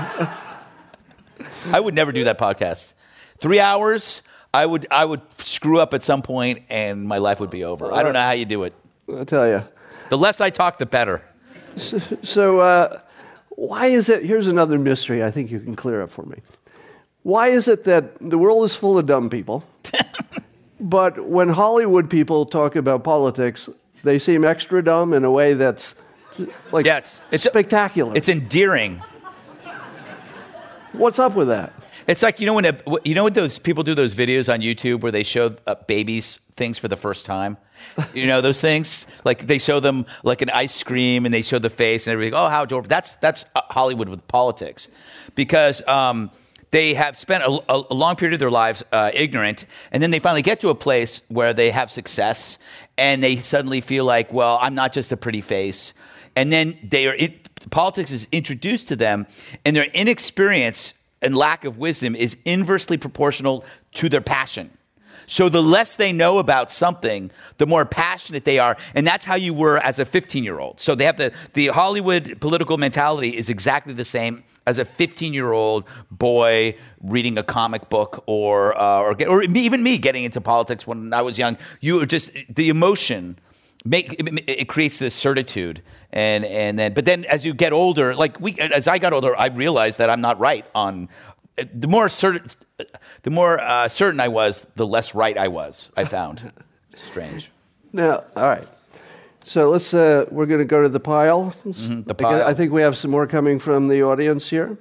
I would never do that podcast. 3 hours, I would screw up at some point and my life would be over. I don't know how you do it. I'll tell you. The less I talk, the better. So why is it, here's another mystery I think you can clear up for me. Why is it that the world is full of dumb people, but when Hollywood people talk about politics, they seem extra dumb in a way that's like it's spectacular? It's endearing. What's up with that? It's like, when those people do those videos on YouTube where they show babies things for the first time? You know those things? Like they show them like an ice cream and they show the face and everything. Oh, how adorable. That's Hollywood with politics. Because they have spent a long period of their lives ignorant, and then they finally get to a place where they have success and they suddenly feel like, well, I'm not just a pretty face. And then politics is introduced to them, and their inexperience and lack of wisdom is inversely proportional to their passion. So the less they know about something, the more passionate they are. And that's how you were as a 15-year-old. So they have the Hollywood political mentality is exactly the same as a 15-year-old boy reading a comic book or even me getting into politics when I was young. You were just, the emotion it creates this certitude, but then as you get older, as I got older, I realized that I'm not right on. The more certain I was, the less right I was. I found strange. Now, all right. So we're going to go to the pile. Mm-hmm, the pile. I think we have some more coming from the audience here.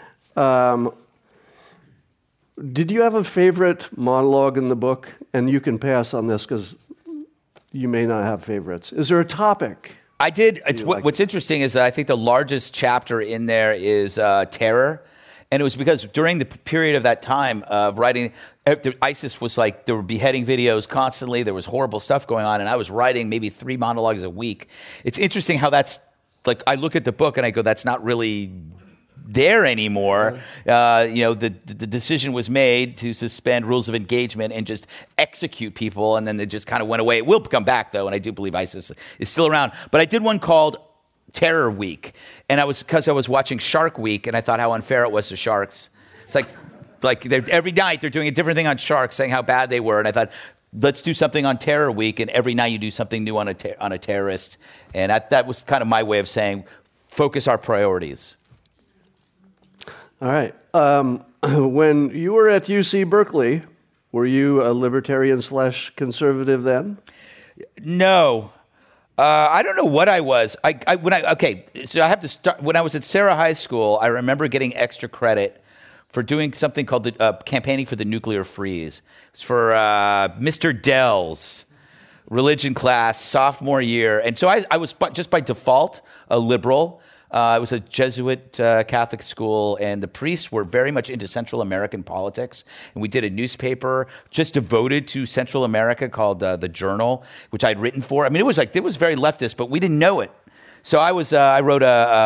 Did you have a favorite monologue in the book? And you can pass on this because you may not have favorites. Is there a topic? I did. What's interesting is that I think the largest chapter in there is terror. And it was because during the period of that time of writing, ISIS was like, there were beheading videos constantly. There was horrible stuff going on. And I was writing maybe 3 monologues a week. It's interesting how that's, like, I look at the book and I go, that's not really there anymore. The decision was made to suspend rules of engagement and just execute people. And then they just kind of went away. It will come back, though. And I do believe ISIS is still around. But I did one called Terror Week, and because I was watching Shark Week, and I thought how unfair it was to sharks. It's like every night they're doing a different thing on sharks, saying how bad they were, and I thought, let's do something on Terror Week, and every night you do something new on a terrorist, and that was kind of my way of saying, focus our priorities. All right. When you were at UC Berkeley, were you a libertarian/conservative then? No. I don't know what I was. So I have to start. When I was at Sarah High School, I remember getting extra credit for doing something called the campaigning for the nuclear freeze. It's for Mr. Dell's religion class, sophomore year. And so I was just by default a liberal. It was a Jesuit Catholic school, and the priests were very much into Central American politics. And we did a newspaper just devoted to Central America called The Journal, which I'd written for. I mean, it was very leftist, but we didn't know it. So I wrote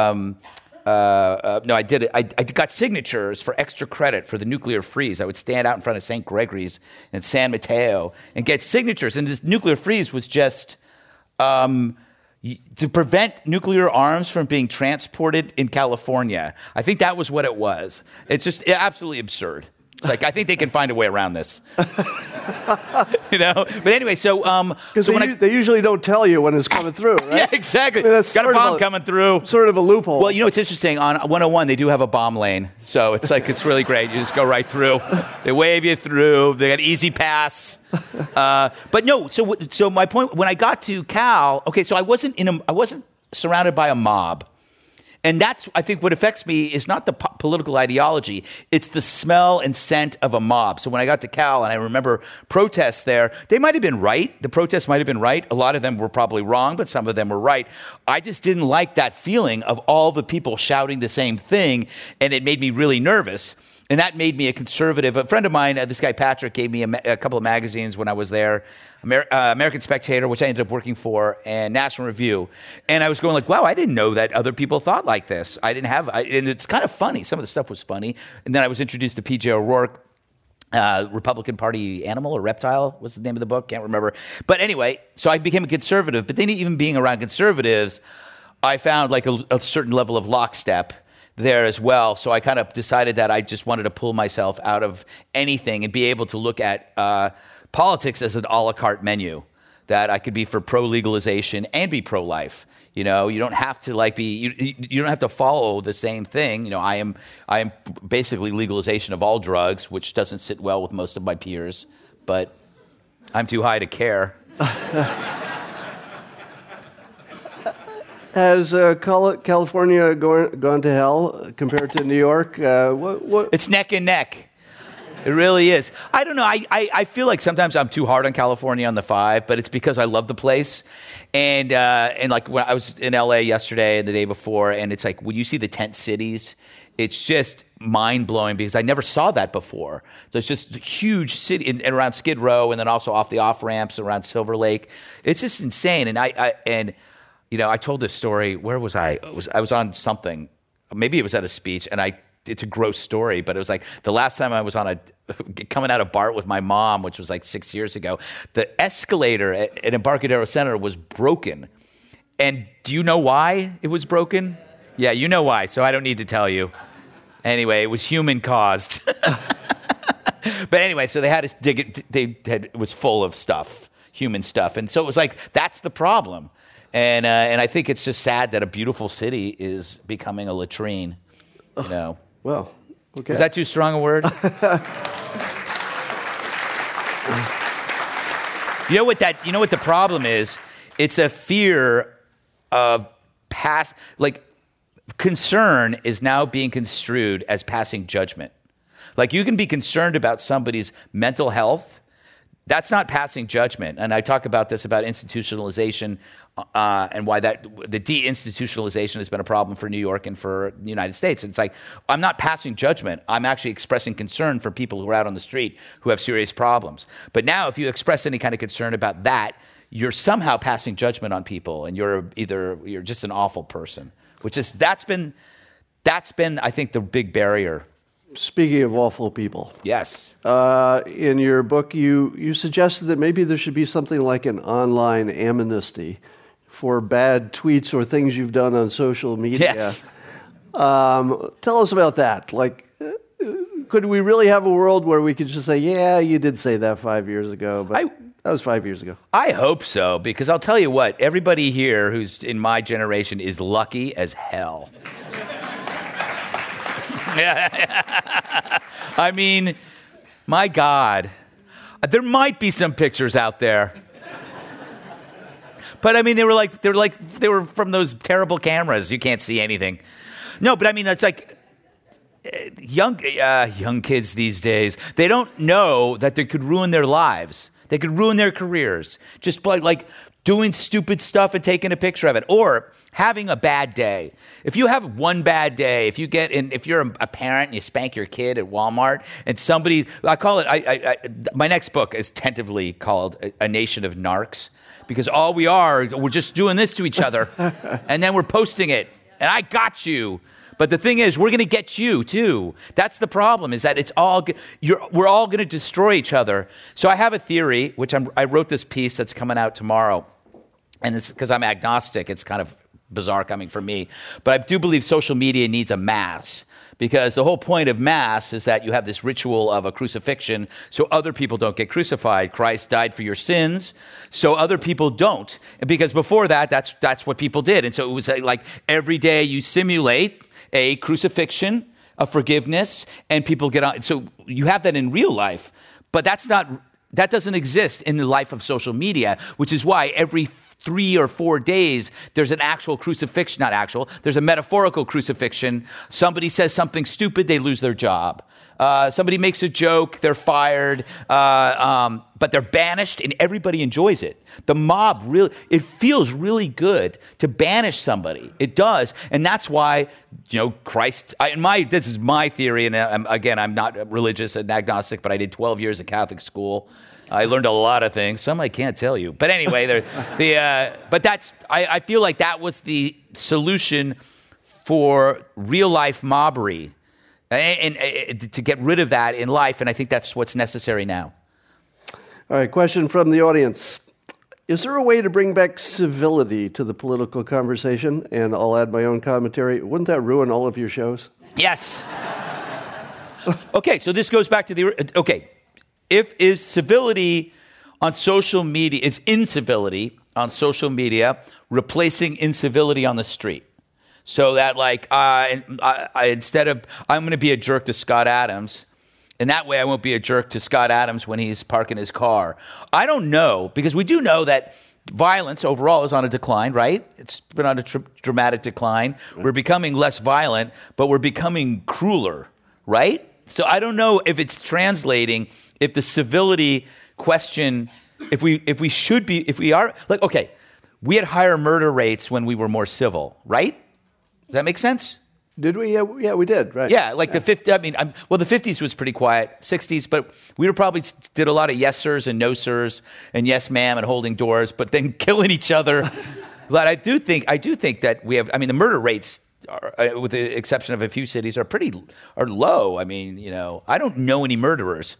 I did it. I got signatures for extra credit for the nuclear freeze. I would stand out in front of St. Gregory's in San Mateo and get signatures. And this nuclear freeze was just, to prevent nuclear arms from being transported in California. I think that was what it was. It's just absolutely absurd. It's like, I think they can find a way around this. But anyway, so because they usually don't tell you when it's coming through, right? Yeah, exactly. I mean, that's got a bomb coming through. Sort of a loophole. Well, it's interesting. On 101, they do have a bomb lane, so it's really great. You just go right through. They wave you through. They got easy pass. But no. So my point when I got to Cal, okay, so I wasn't surrounded by a mob. And that's, I think, what affects me is not the political ideology. It's the smell and scent of a mob. So when I got to Cal, and I remember protests there, they might have been right. The protests might have been right. A lot of them were probably wrong, but some of them were right. I just didn't like that feeling of all the people shouting the same thing, and it made me really nervous. And that made me a conservative. A friend of mine, this guy Patrick, gave me a couple of magazines when I was there, American Spectator, which I ended up working for, and National Review. And I was going like, wow, I didn't know that other people thought like this. And it's kind of funny. Some of the stuff was funny. And then I was introduced to P.J. O'Rourke, Republican Party Animal or Reptile was the name of the book. Can't remember. But anyway, so I became a conservative. But then even being around conservatives, I found like a certain level of lockstep there as well. So I kind of decided that I just wanted to pull myself out of anything and be able to look at politics as an a la carte menu, that I could be for pro-legalization and be pro-life. You don't have to you don't have to follow the same thing. I am basically legalization of all drugs, which doesn't sit well with most of my peers, but I'm too high to care. Has California gone to hell compared to New York? What? It's neck and neck. It really is. I don't know. I feel like sometimes I'm too hard on California on the 5, but it's because I love the place. And like when I was in LA yesterday and the day before, and it's like when you see the tent cities, it's just mind-blowing because I never saw that before. So it's just a huge city and around Skid Row, and then also off the off-ramps around Silver Lake. It's just insane. And I told this story. Where was I? I was on something. Maybe it was at a speech, and it's a gross story, but it was like the last time I was coming out of BART with my mom, which was like 6 years ago, the escalator at Embarcadero Center was broken. And do you know why it was broken? Yeah, you know why, so I don't need to tell you. Anyway, it was human caused. But anyway, so they had to dig it. It was full of stuff, human stuff. And so it was like, that's the problem. And I think it's just sad that a beautiful city is becoming a latrine, Well, okay. Is that too strong a word? You know what the problem is? It's a fear of concern is now being construed as passing judgment. Like you can be concerned about somebody's mental health. That's not passing judgment. And I talk about this about institutionalization and why the deinstitutionalization has been a problem for New York and for the United States. And it's like, I'm not passing judgment. I'm actually expressing concern for people who are out on the street who have serious problems. But now if you express any kind of concern about that, you're somehow passing judgment on people, and you're just an awful person, that's been, I think, the big barrier. Speaking of awful people. Yes. In your book, you suggested that maybe there should be something like an online amnesty for bad tweets or things you've done on social media. Yes. Tell us about that. Like, could we really have a world where we could just say, yeah, you did say that 5 years ago, but that was 5 years ago. I hope so, because I'll tell you what, everybody here who's in my generation is lucky as hell. I mean, my God, there might be some pictures out there, but I mean, they were from those terrible cameras. You can't see anything. No, but I mean, that's like young kids these days. They don't know that they could ruin their lives. They could ruin their careers just by like doing stupid stuff and taking a picture of it, or having a bad day. If you have one bad day, if you're a parent and you spank your kid at Walmart, and somebody, I call it, my next book is tentatively called A Nation of Narcs, because we're just doing this to each other, and then we're posting it, and I got you. But the thing is, we're going to get you too. That's the problem, is that we're all going to destroy each other. So I have a theory, which I wrote this piece that's coming out tomorrow. and it's because I'm agnostic, it's kind of bizarre coming from me, but I do believe social media needs a mass, because the whole point of mass is that you have this ritual of a crucifixion so other people don't get crucified. Christ died for your sins so other people don't. And because before that, that's what people did. And so it was like every day you simulate a crucifixion, a forgiveness, and people get on. So you have that in real life, but that doesn't exist in the life of social media, which is why every 3 or 4 days, there's an actual crucifixion, there's a metaphorical crucifixion. Somebody says something stupid, they lose their job. Somebody makes a joke, they're fired, but they're banished, and everybody enjoys it. The mob it feels really good to banish somebody. It does, and that's why, Christ, this is my theory, and I'm not religious and agnostic, but I did 12 years at Catholic school. I learned a lot of things. Some I can't tell you. But anyway, but I feel like that was the solution for real life mobbery and to get rid of that in life. And I think that's what's necessary now. All right, question from the audience. Is there a way to bring back civility to the political conversation? And I'll add my own commentary. Wouldn't that ruin all of your shows? Yes. Okay, so this goes back to okay. Is civility on social media, it's incivility on social media replacing incivility on the street. So that instead of, I'm going to be a jerk to Scott Adams, and that way I won't be a jerk to Scott Adams when he's parking his car. I don't know, because we do know that violence overall is on a decline, right? It's been on a dramatic decline. We're becoming less violent, but we're becoming crueler, right? So I don't know if it's translating, if the civility question, if we are, okay, we had higher murder rates when we were more civil, right? Does that make sense? Did we? Yeah, we did, right. Yeah, the 50s was pretty quiet, 60s, but we probably did a lot of yes sirs and no sirs and yes ma'am and holding doors, but then killing each other. But I do think that we have, the murder rates, with the exception of a few cities, are low. I don't know any murderers.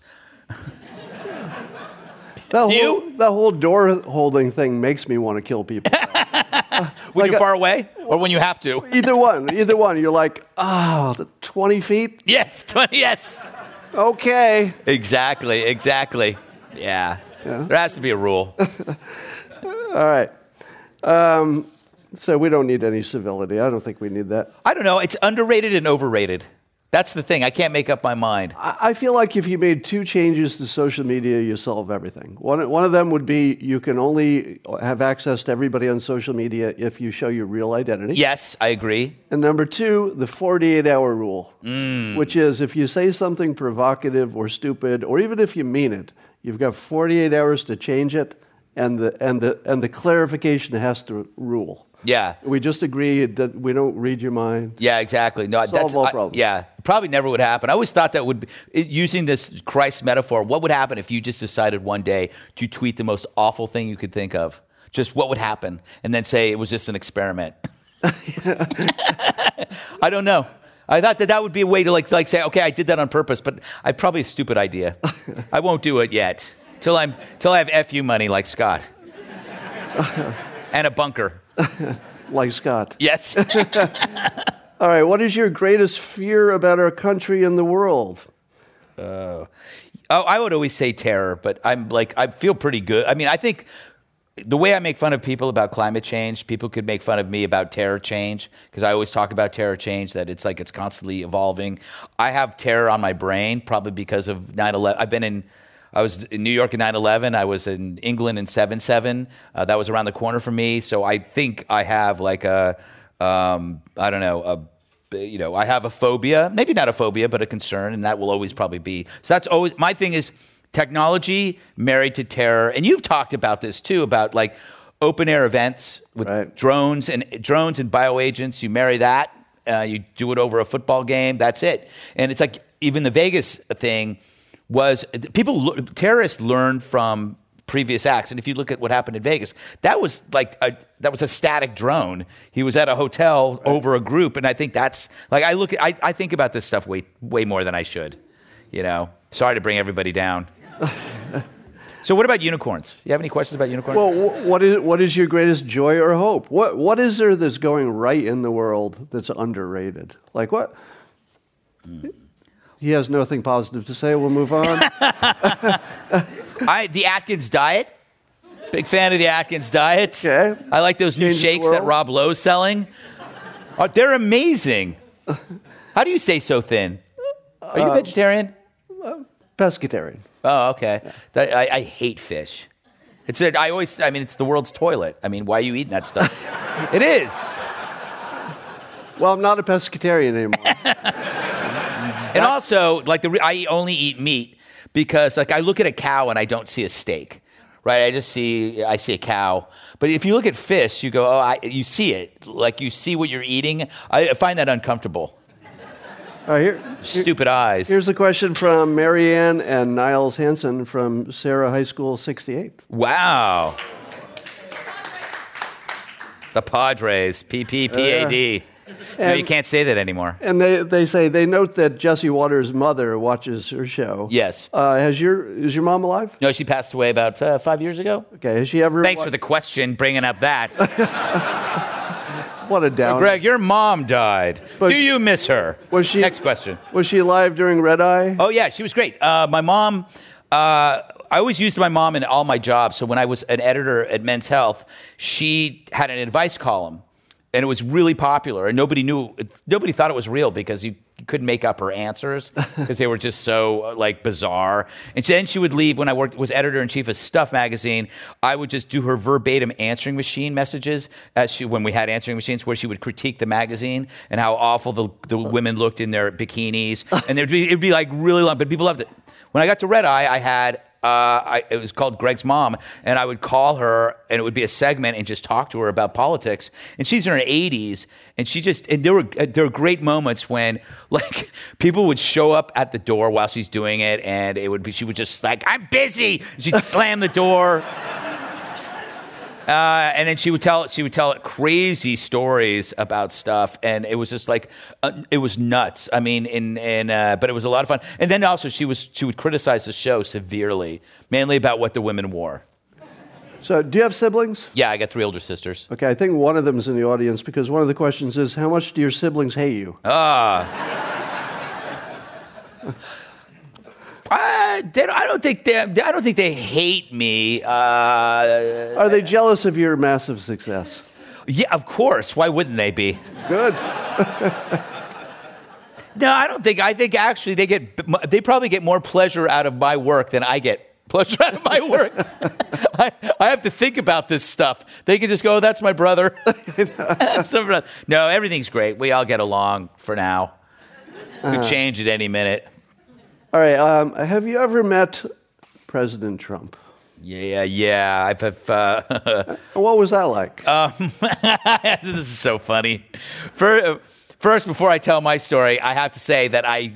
That whole door holding thing makes me want to kill people. When you're far away, or when you have to? Either one. You're like, 20 feet? Yes, 20, yes. Okay. Exactly. Yeah. There has to be a rule. All right. So we don't need any civility. I don't think we need that. I don't know. It's underrated and overrated. That's the thing. I can't make up my mind. I feel like if you made 2 changes to social media, you solve everything. One of them would be you can only have access to everybody on social media if you show your real identity. Yes, I agree. And number 2, the 48-hour rule, which is if you say something provocative or stupid, or even if you mean it, you've got 48 hours to change it, and the clarification has to rule. Yeah. We just agree that we don't read your mind. Yeah, exactly. No, solve all problems. Yeah, probably never would happen. I always thought that using this Christ metaphor, what would happen if you just decided one day to tweet the most awful thing you could think of? Just what would happen? And then say it was just an experiment. I don't know. I thought that would be a way to say, okay, I did that on purpose, but probably a stupid idea. I won't do it yet till I have FU money like Scott and a bunker. Like Scott. Yes. All right. What is your greatest fear about our country and the world? I would always say terror, but I feel pretty good. I think the way I make fun of people about climate change, people could make fun of me about terror change, because I always talk about terror change, that it's it's constantly evolving. I have terror on my brain, probably because of 9/11. I was in New York in 9/11. I was in England in 7/7. That was around the corner from me. So I think I have I have a phobia, maybe not a phobia, but a concern, and that will always probably be. So that's always, my thing is technology married to terror. And you've talked about this too, about open air events with drones and bioagents. You marry that, you do it over a football game, that's it. And it's even the Vegas thing, terrorists learn from previous acts, and if you look at what happened in Vegas, that was a static drone. He was at a hotel over a group, and I think that's I think about this stuff way more than I should. Sorry to bring everybody down. So what about unicorns? You have any questions about unicorns? Well, what is your greatest joy or hope? What is there that's going right in the world that's underrated? Like what? He has nothing positive to say. We'll move on. The Atkins diet. Big fan of the Atkins diet. Okay. I like those new shakes that Rob Lowe's selling. They're amazing. How do you stay so thin? Are you vegetarian? Pescatarian. Oh, okay. I hate fish. It's the world's toilet. I mean, why are you eating that stuff? It is. Well, I'm not a pescatarian anymore. And also, I only eat meat because, I look at a cow and I don't see a steak, right? I see a cow. But if you look at fish, you go, you see it. Like, you see what you're eating. I find that uncomfortable. All right, Stupid eyes. Here's a question from Marianne and Niles Hansen from Sarah High School 68. Wow. The Padres, PPPAD. No, you can't say that anymore. And they note that Jesse Waters' mother watches her show. Yes. Is your mom alive? No, she passed away about 5 years ago. Okay. Has she ever? Thanks for the question, bringing up that. What a downer. Greg, your mom died. Do you miss her? Next question. Was she alive during Red Eye? Oh, yeah, she was great. My mom, I always used my mom in all my jobs. So when I was an editor at Men's Health, she had an advice column. And it was really popular, and nobody thought it was real because you couldn't make up her answers because they were just so bizarre. And then she would leave when I was editor-in-chief of Stuff magazine. I would just do her verbatim answering machine messages when we had answering machines, where she would critique the magazine and how awful the women looked in their bikinis, and it'd be really long, but people loved it. When I got to Red Eye, I had. It was called Greg's Mom, and I would call her, and it would be a segment, and just talk to her about politics. And she's in her 80s, and there were great moments when people would show up at the door while she's doing it, and she would just I'm busy. She'd slam the door. And then she would tell crazy stories about stuff, and it was just it was nuts. I mean, but it was a lot of fun. And then also she would criticize the show severely, mainly about what the women wore. So, do you have siblings? Yeah, I got 3 older sisters. Okay, I think one of them is in the audience because one of the questions is, how much do your siblings hate you? I don't think they hate me. Are they jealous of your massive success? Yeah, of course. Why wouldn't they be? Good. No, I don't think. I think actually they probably get more pleasure out of my work than I get pleasure out of my work. I have to think about this stuff. They can just go, oh, "That's my brother." No, everything's great. We all get along for now. Could change at any minute. All right. Have you ever met President Trump? Yeah. What was that like? This is so funny. First, before I tell my story, I have to say that I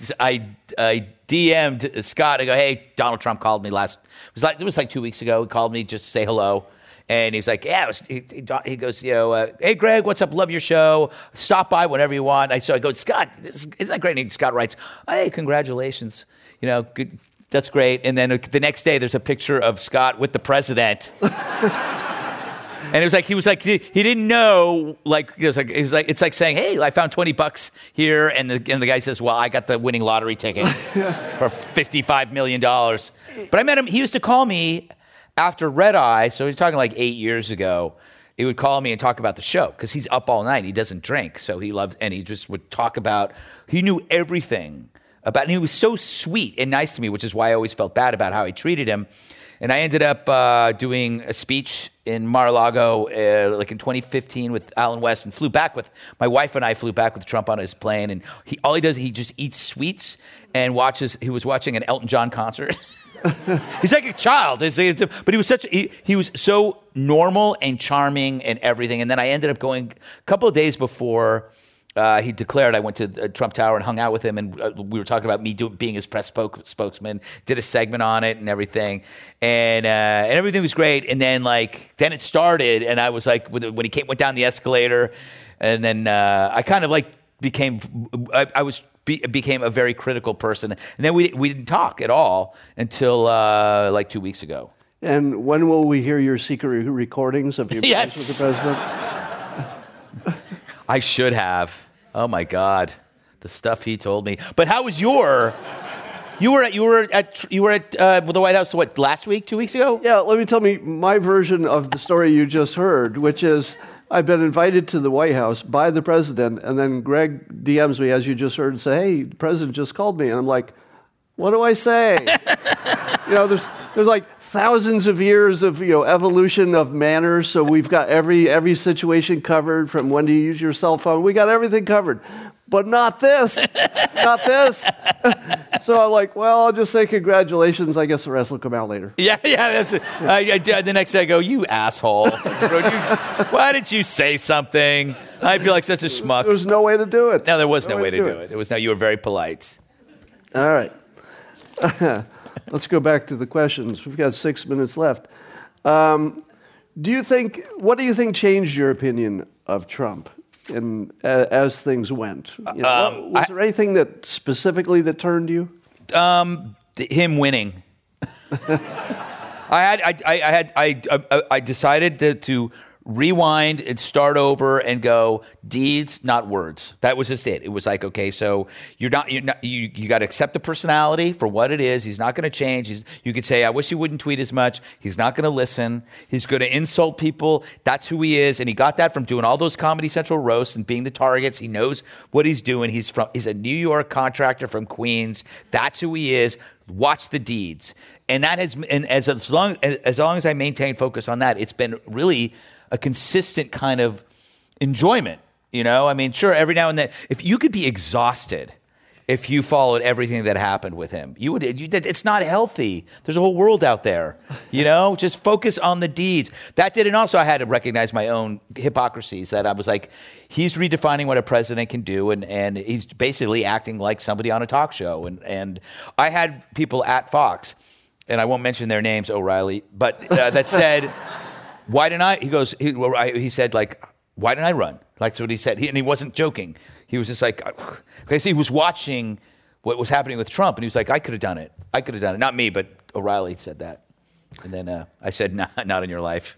DM'd Scott. I go, hey, Donald Trump called me it was 2 weeks ago. He called me just to say hello. And he's like, yeah, he goes, hey, Greg, what's up? Love your show. Stop by whenever you want. So I go, Scott, isn't that great? And Scott writes, hey, congratulations. Good. That's great. And then the next day, there's a picture of Scott with the president. And he he didn't know, it's like saying, hey, I found $20 here. And the guy says, well, I got the winning lottery ticket for $55 million. But I met him. He used to call me after Red Eye. So he's talking 8 years ago. He would call me and talk about the show because he's up all night. He doesn't drink. So he just would talk about, he knew everything about, and he was so sweet and nice to me, which is why I always felt bad about how I treated him. And I ended up doing a speech in Mar-a-Lago in 2015 with Alan West, and my wife and I flew back with Trump on his plane. And he just eats sweets and he was watching an Elton John concert. He's like a child, but he was so normal and charming and everything. And then I ended up going a couple of days before he declared, I went to Trump Tower and hung out with him, and we were talking about me being his press spokesman, did a segment on it and everything, and everything was great. And then then it started, and I was when he went down the escalator, and then I kind of became a very critical person, and then we didn't talk at all until 2 weeks ago. And when will we hear your secret recordings of your Yes. meetings with the president? I should have. Oh my God, the stuff he told me. But how was your? You were at the White House what, last week, 2 weeks ago? Yeah, let me tell me my version of the story you just heard, which is I've been invited to the White House by the president, and then Greg DMs me, as you just heard, and say, "Hey, the president just called me," and I'm like, "What do I say?" There's like thousands of years of evolution of manners, so we've got every situation covered, from when do you use your cell phone. We got everything covered. But not this, not this. So I'm like, well, I'll just say congratulations. I guess the rest will come out later. Yeah, that's it. The next day I go, you asshole. Why didn't you say something? I feel like such a schmuck. There was no way to do it. No, there was no way to do it. You were very polite. All right. Let's go back to the questions. We've got 6 minutes left. What do you think changed your opinion of Trump as things went? Was there anything that specifically that turned you? Him winning. I decided to rewind and start over and go deeds, not words. That was just it. It was like, okay, so you got to accept the personality for what it is. He's not going to change. You could say, I wish he wouldn't tweet as much. He's not going to listen. He's going to insult people. That's who he is. And he got that from doing all those Comedy Central roasts and being the targets. He knows what he's doing. He's a New York contractor from Queens. That's who he is. Watch the deeds. And that has, and as long as I maintain focus on that, it's been really a consistent kind of enjoyment, I mean, sure, every now and then, if you could be exhausted if you followed everything that happened with him, it's not healthy. There's a whole world out there, just focus on the deeds. That did, and also I had to recognize my own hypocrisies, that I was like, he's redefining what a president can do, and he's basically acting like somebody on a talk show. And I had people at Fox, and I won't mention their names, O'Reilly, but that said, why didn't I? He said, like, why didn't I run? Like, that's what he said. And he wasn't joking. He was just like, he was watching what was happening with Trump, and he was like, I could have done it. Not me, but O'Reilly said that. And then I said, nah, not in your life.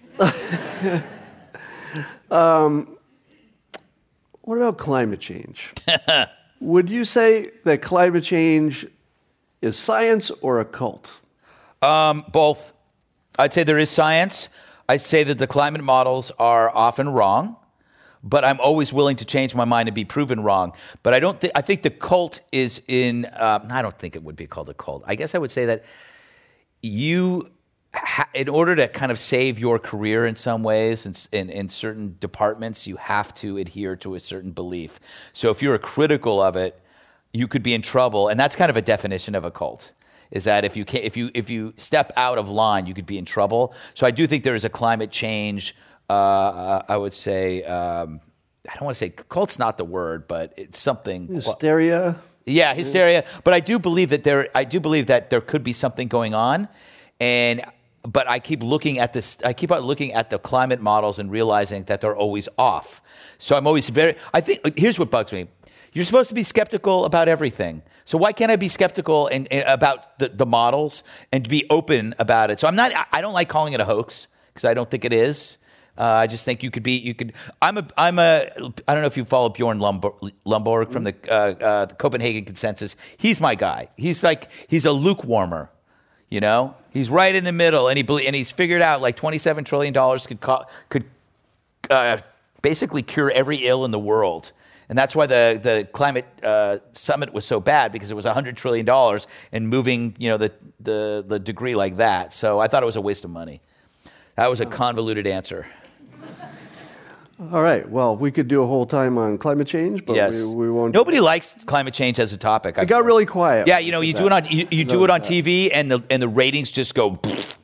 What about climate change? Would you say that climate change is science or a cult? Both. I'd say there is science. I'd say that the climate models are often wrong, but I'm always willing to change my mind and be proven wrong. But I think the cult is in, I don't think it would be called a cult. I guess I would say that in order to kind of save your career in some ways, in certain departments, you have to adhere to a certain belief. So if you're critical of it, you could be in trouble. And that's kind of a definition of a cult. Is that if you step out of line, you could be in trouble. So I do think there is a climate change. I would say I don't want to say cult's not the word, but it's something. Hysteria. Yeah, hysteria. But I do believe that there could be something going on, but I keep looking at this. I keep on looking at the climate models and realizing that they're always off. So I'm always I think here's what bugs me. You're supposed to be skeptical about everything. So why can't I be skeptical about the models and to be open about it? So I don't like calling it a hoax because I don't think it is. I just think you could. I don't know if you follow Bjorn Lomborg from the Copenhagen Consensus. He's my guy. He's a lukewarmer. He's right in the middle, and he's figured out like $27 trillion could basically cure every ill in the world. And that's why the climate summit was so bad, because it was $100 trillion and moving, the degree like that. So I thought it was a waste of money. That was a convoluted answer. All right. Well, we could do a whole time on climate change, but yes. we won't. Nobody likes climate change as a topic. It got really quiet. Yeah, you do it on TV, and the ratings just go.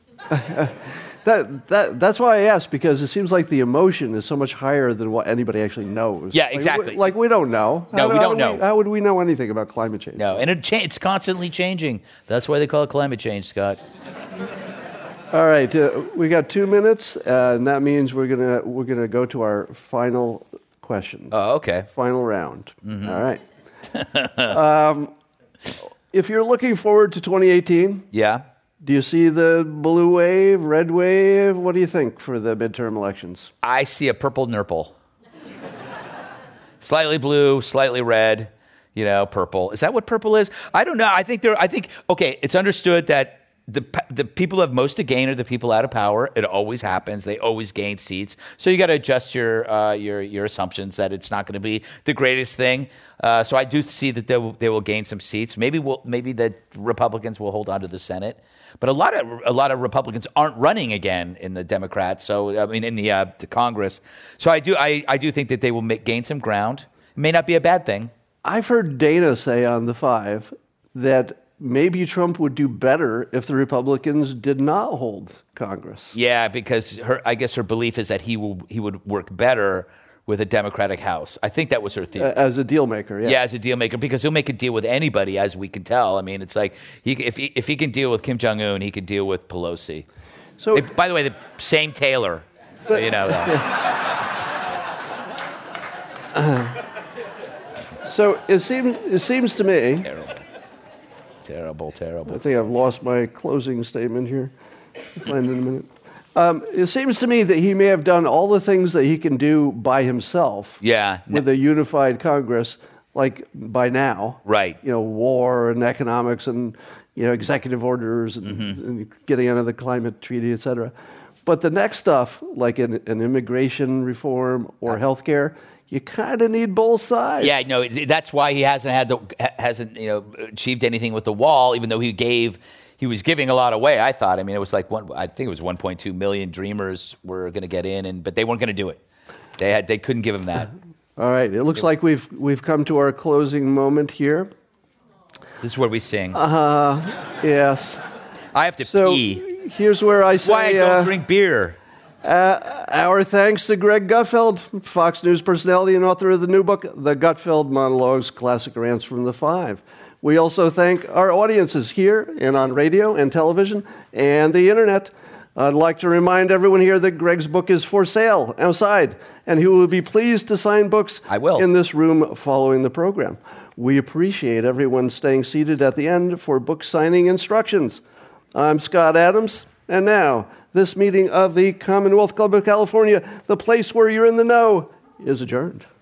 That's why I asked, because it seems like the emotion is so much higher than what anybody actually knows. Yeah, exactly. We don't know. No, we don't know. How would we know anything about climate change? No, and it's constantly changing. That's why they call it climate change, Scott. All right, we got 2 minutes, and that means we're gonna go to our final questions. Oh, okay. Final round. Mm-hmm. All right. If you're looking forward to 2018, yeah, Do you see the blue wave, red wave? What do you think for the midterm elections? I see a purple nurple. Slightly blue, slightly red, purple. Is that what purple is? I don't know. I think it's understood that the people who have most to gain are the people out of power. It always happens. They always gain seats. So you got to adjust your assumptions that it's not going to be the greatest thing. So I do see that they will gain some seats. Maybe the Republicans will hold on to the Senate. But a lot of Republicans aren't running again in the Democrats. So in the Congress. So I do think that they will gain some ground. It may not be a bad thing. I've heard Dana say on the 5 that maybe Trump would do better if the Republicans did not hold Congress. Yeah, because I guess her belief is that he would work better with a Democratic House. I think that was her theory. As a deal maker, yeah. Yeah, as a deal maker, because he'll make a deal with anybody, as we can tell. I mean, it's like if he can deal with Kim Jong-un, he could deal with Pelosi. So, by the way, the same tailor. So you know that. So it seems to me. Terrible. I think I've lost my closing statement here. I'll find it in a minute. It seems to me that he may have done all the things that he can do by himself. Yeah. With a unified Congress, like by now. Right. War and economics and executive orders and getting out of the climate treaty, et cetera. But the next stuff, like an immigration reform or healthcare, you kind of need both sides. Yeah, no, that's why he hasn't achieved anything with the wall, even though he was giving a lot away. I thought. I mean, it was like 1.2 million Dreamers were going to get in, but they weren't going to do it. They couldn't give him that. All right, it looks like we've come to our closing moment here. This is where we sing. Yes. I have to pee. Here's where I say. Why I don't drink beer. Our thanks to Greg Gutfeld, Fox News personality and author of the new book, The Gutfeld Monologues, Classic Rants from the 5. We also thank our audiences here and on radio and television and the internet. I'd like to remind everyone here that Greg's book is for sale outside, and he will be pleased to sign books in this room following the program. We appreciate everyone staying seated at the end for book signing instructions. I'm Scott Adams, and now this meeting of the Commonwealth Club of California, the place where you're in the know, is adjourned.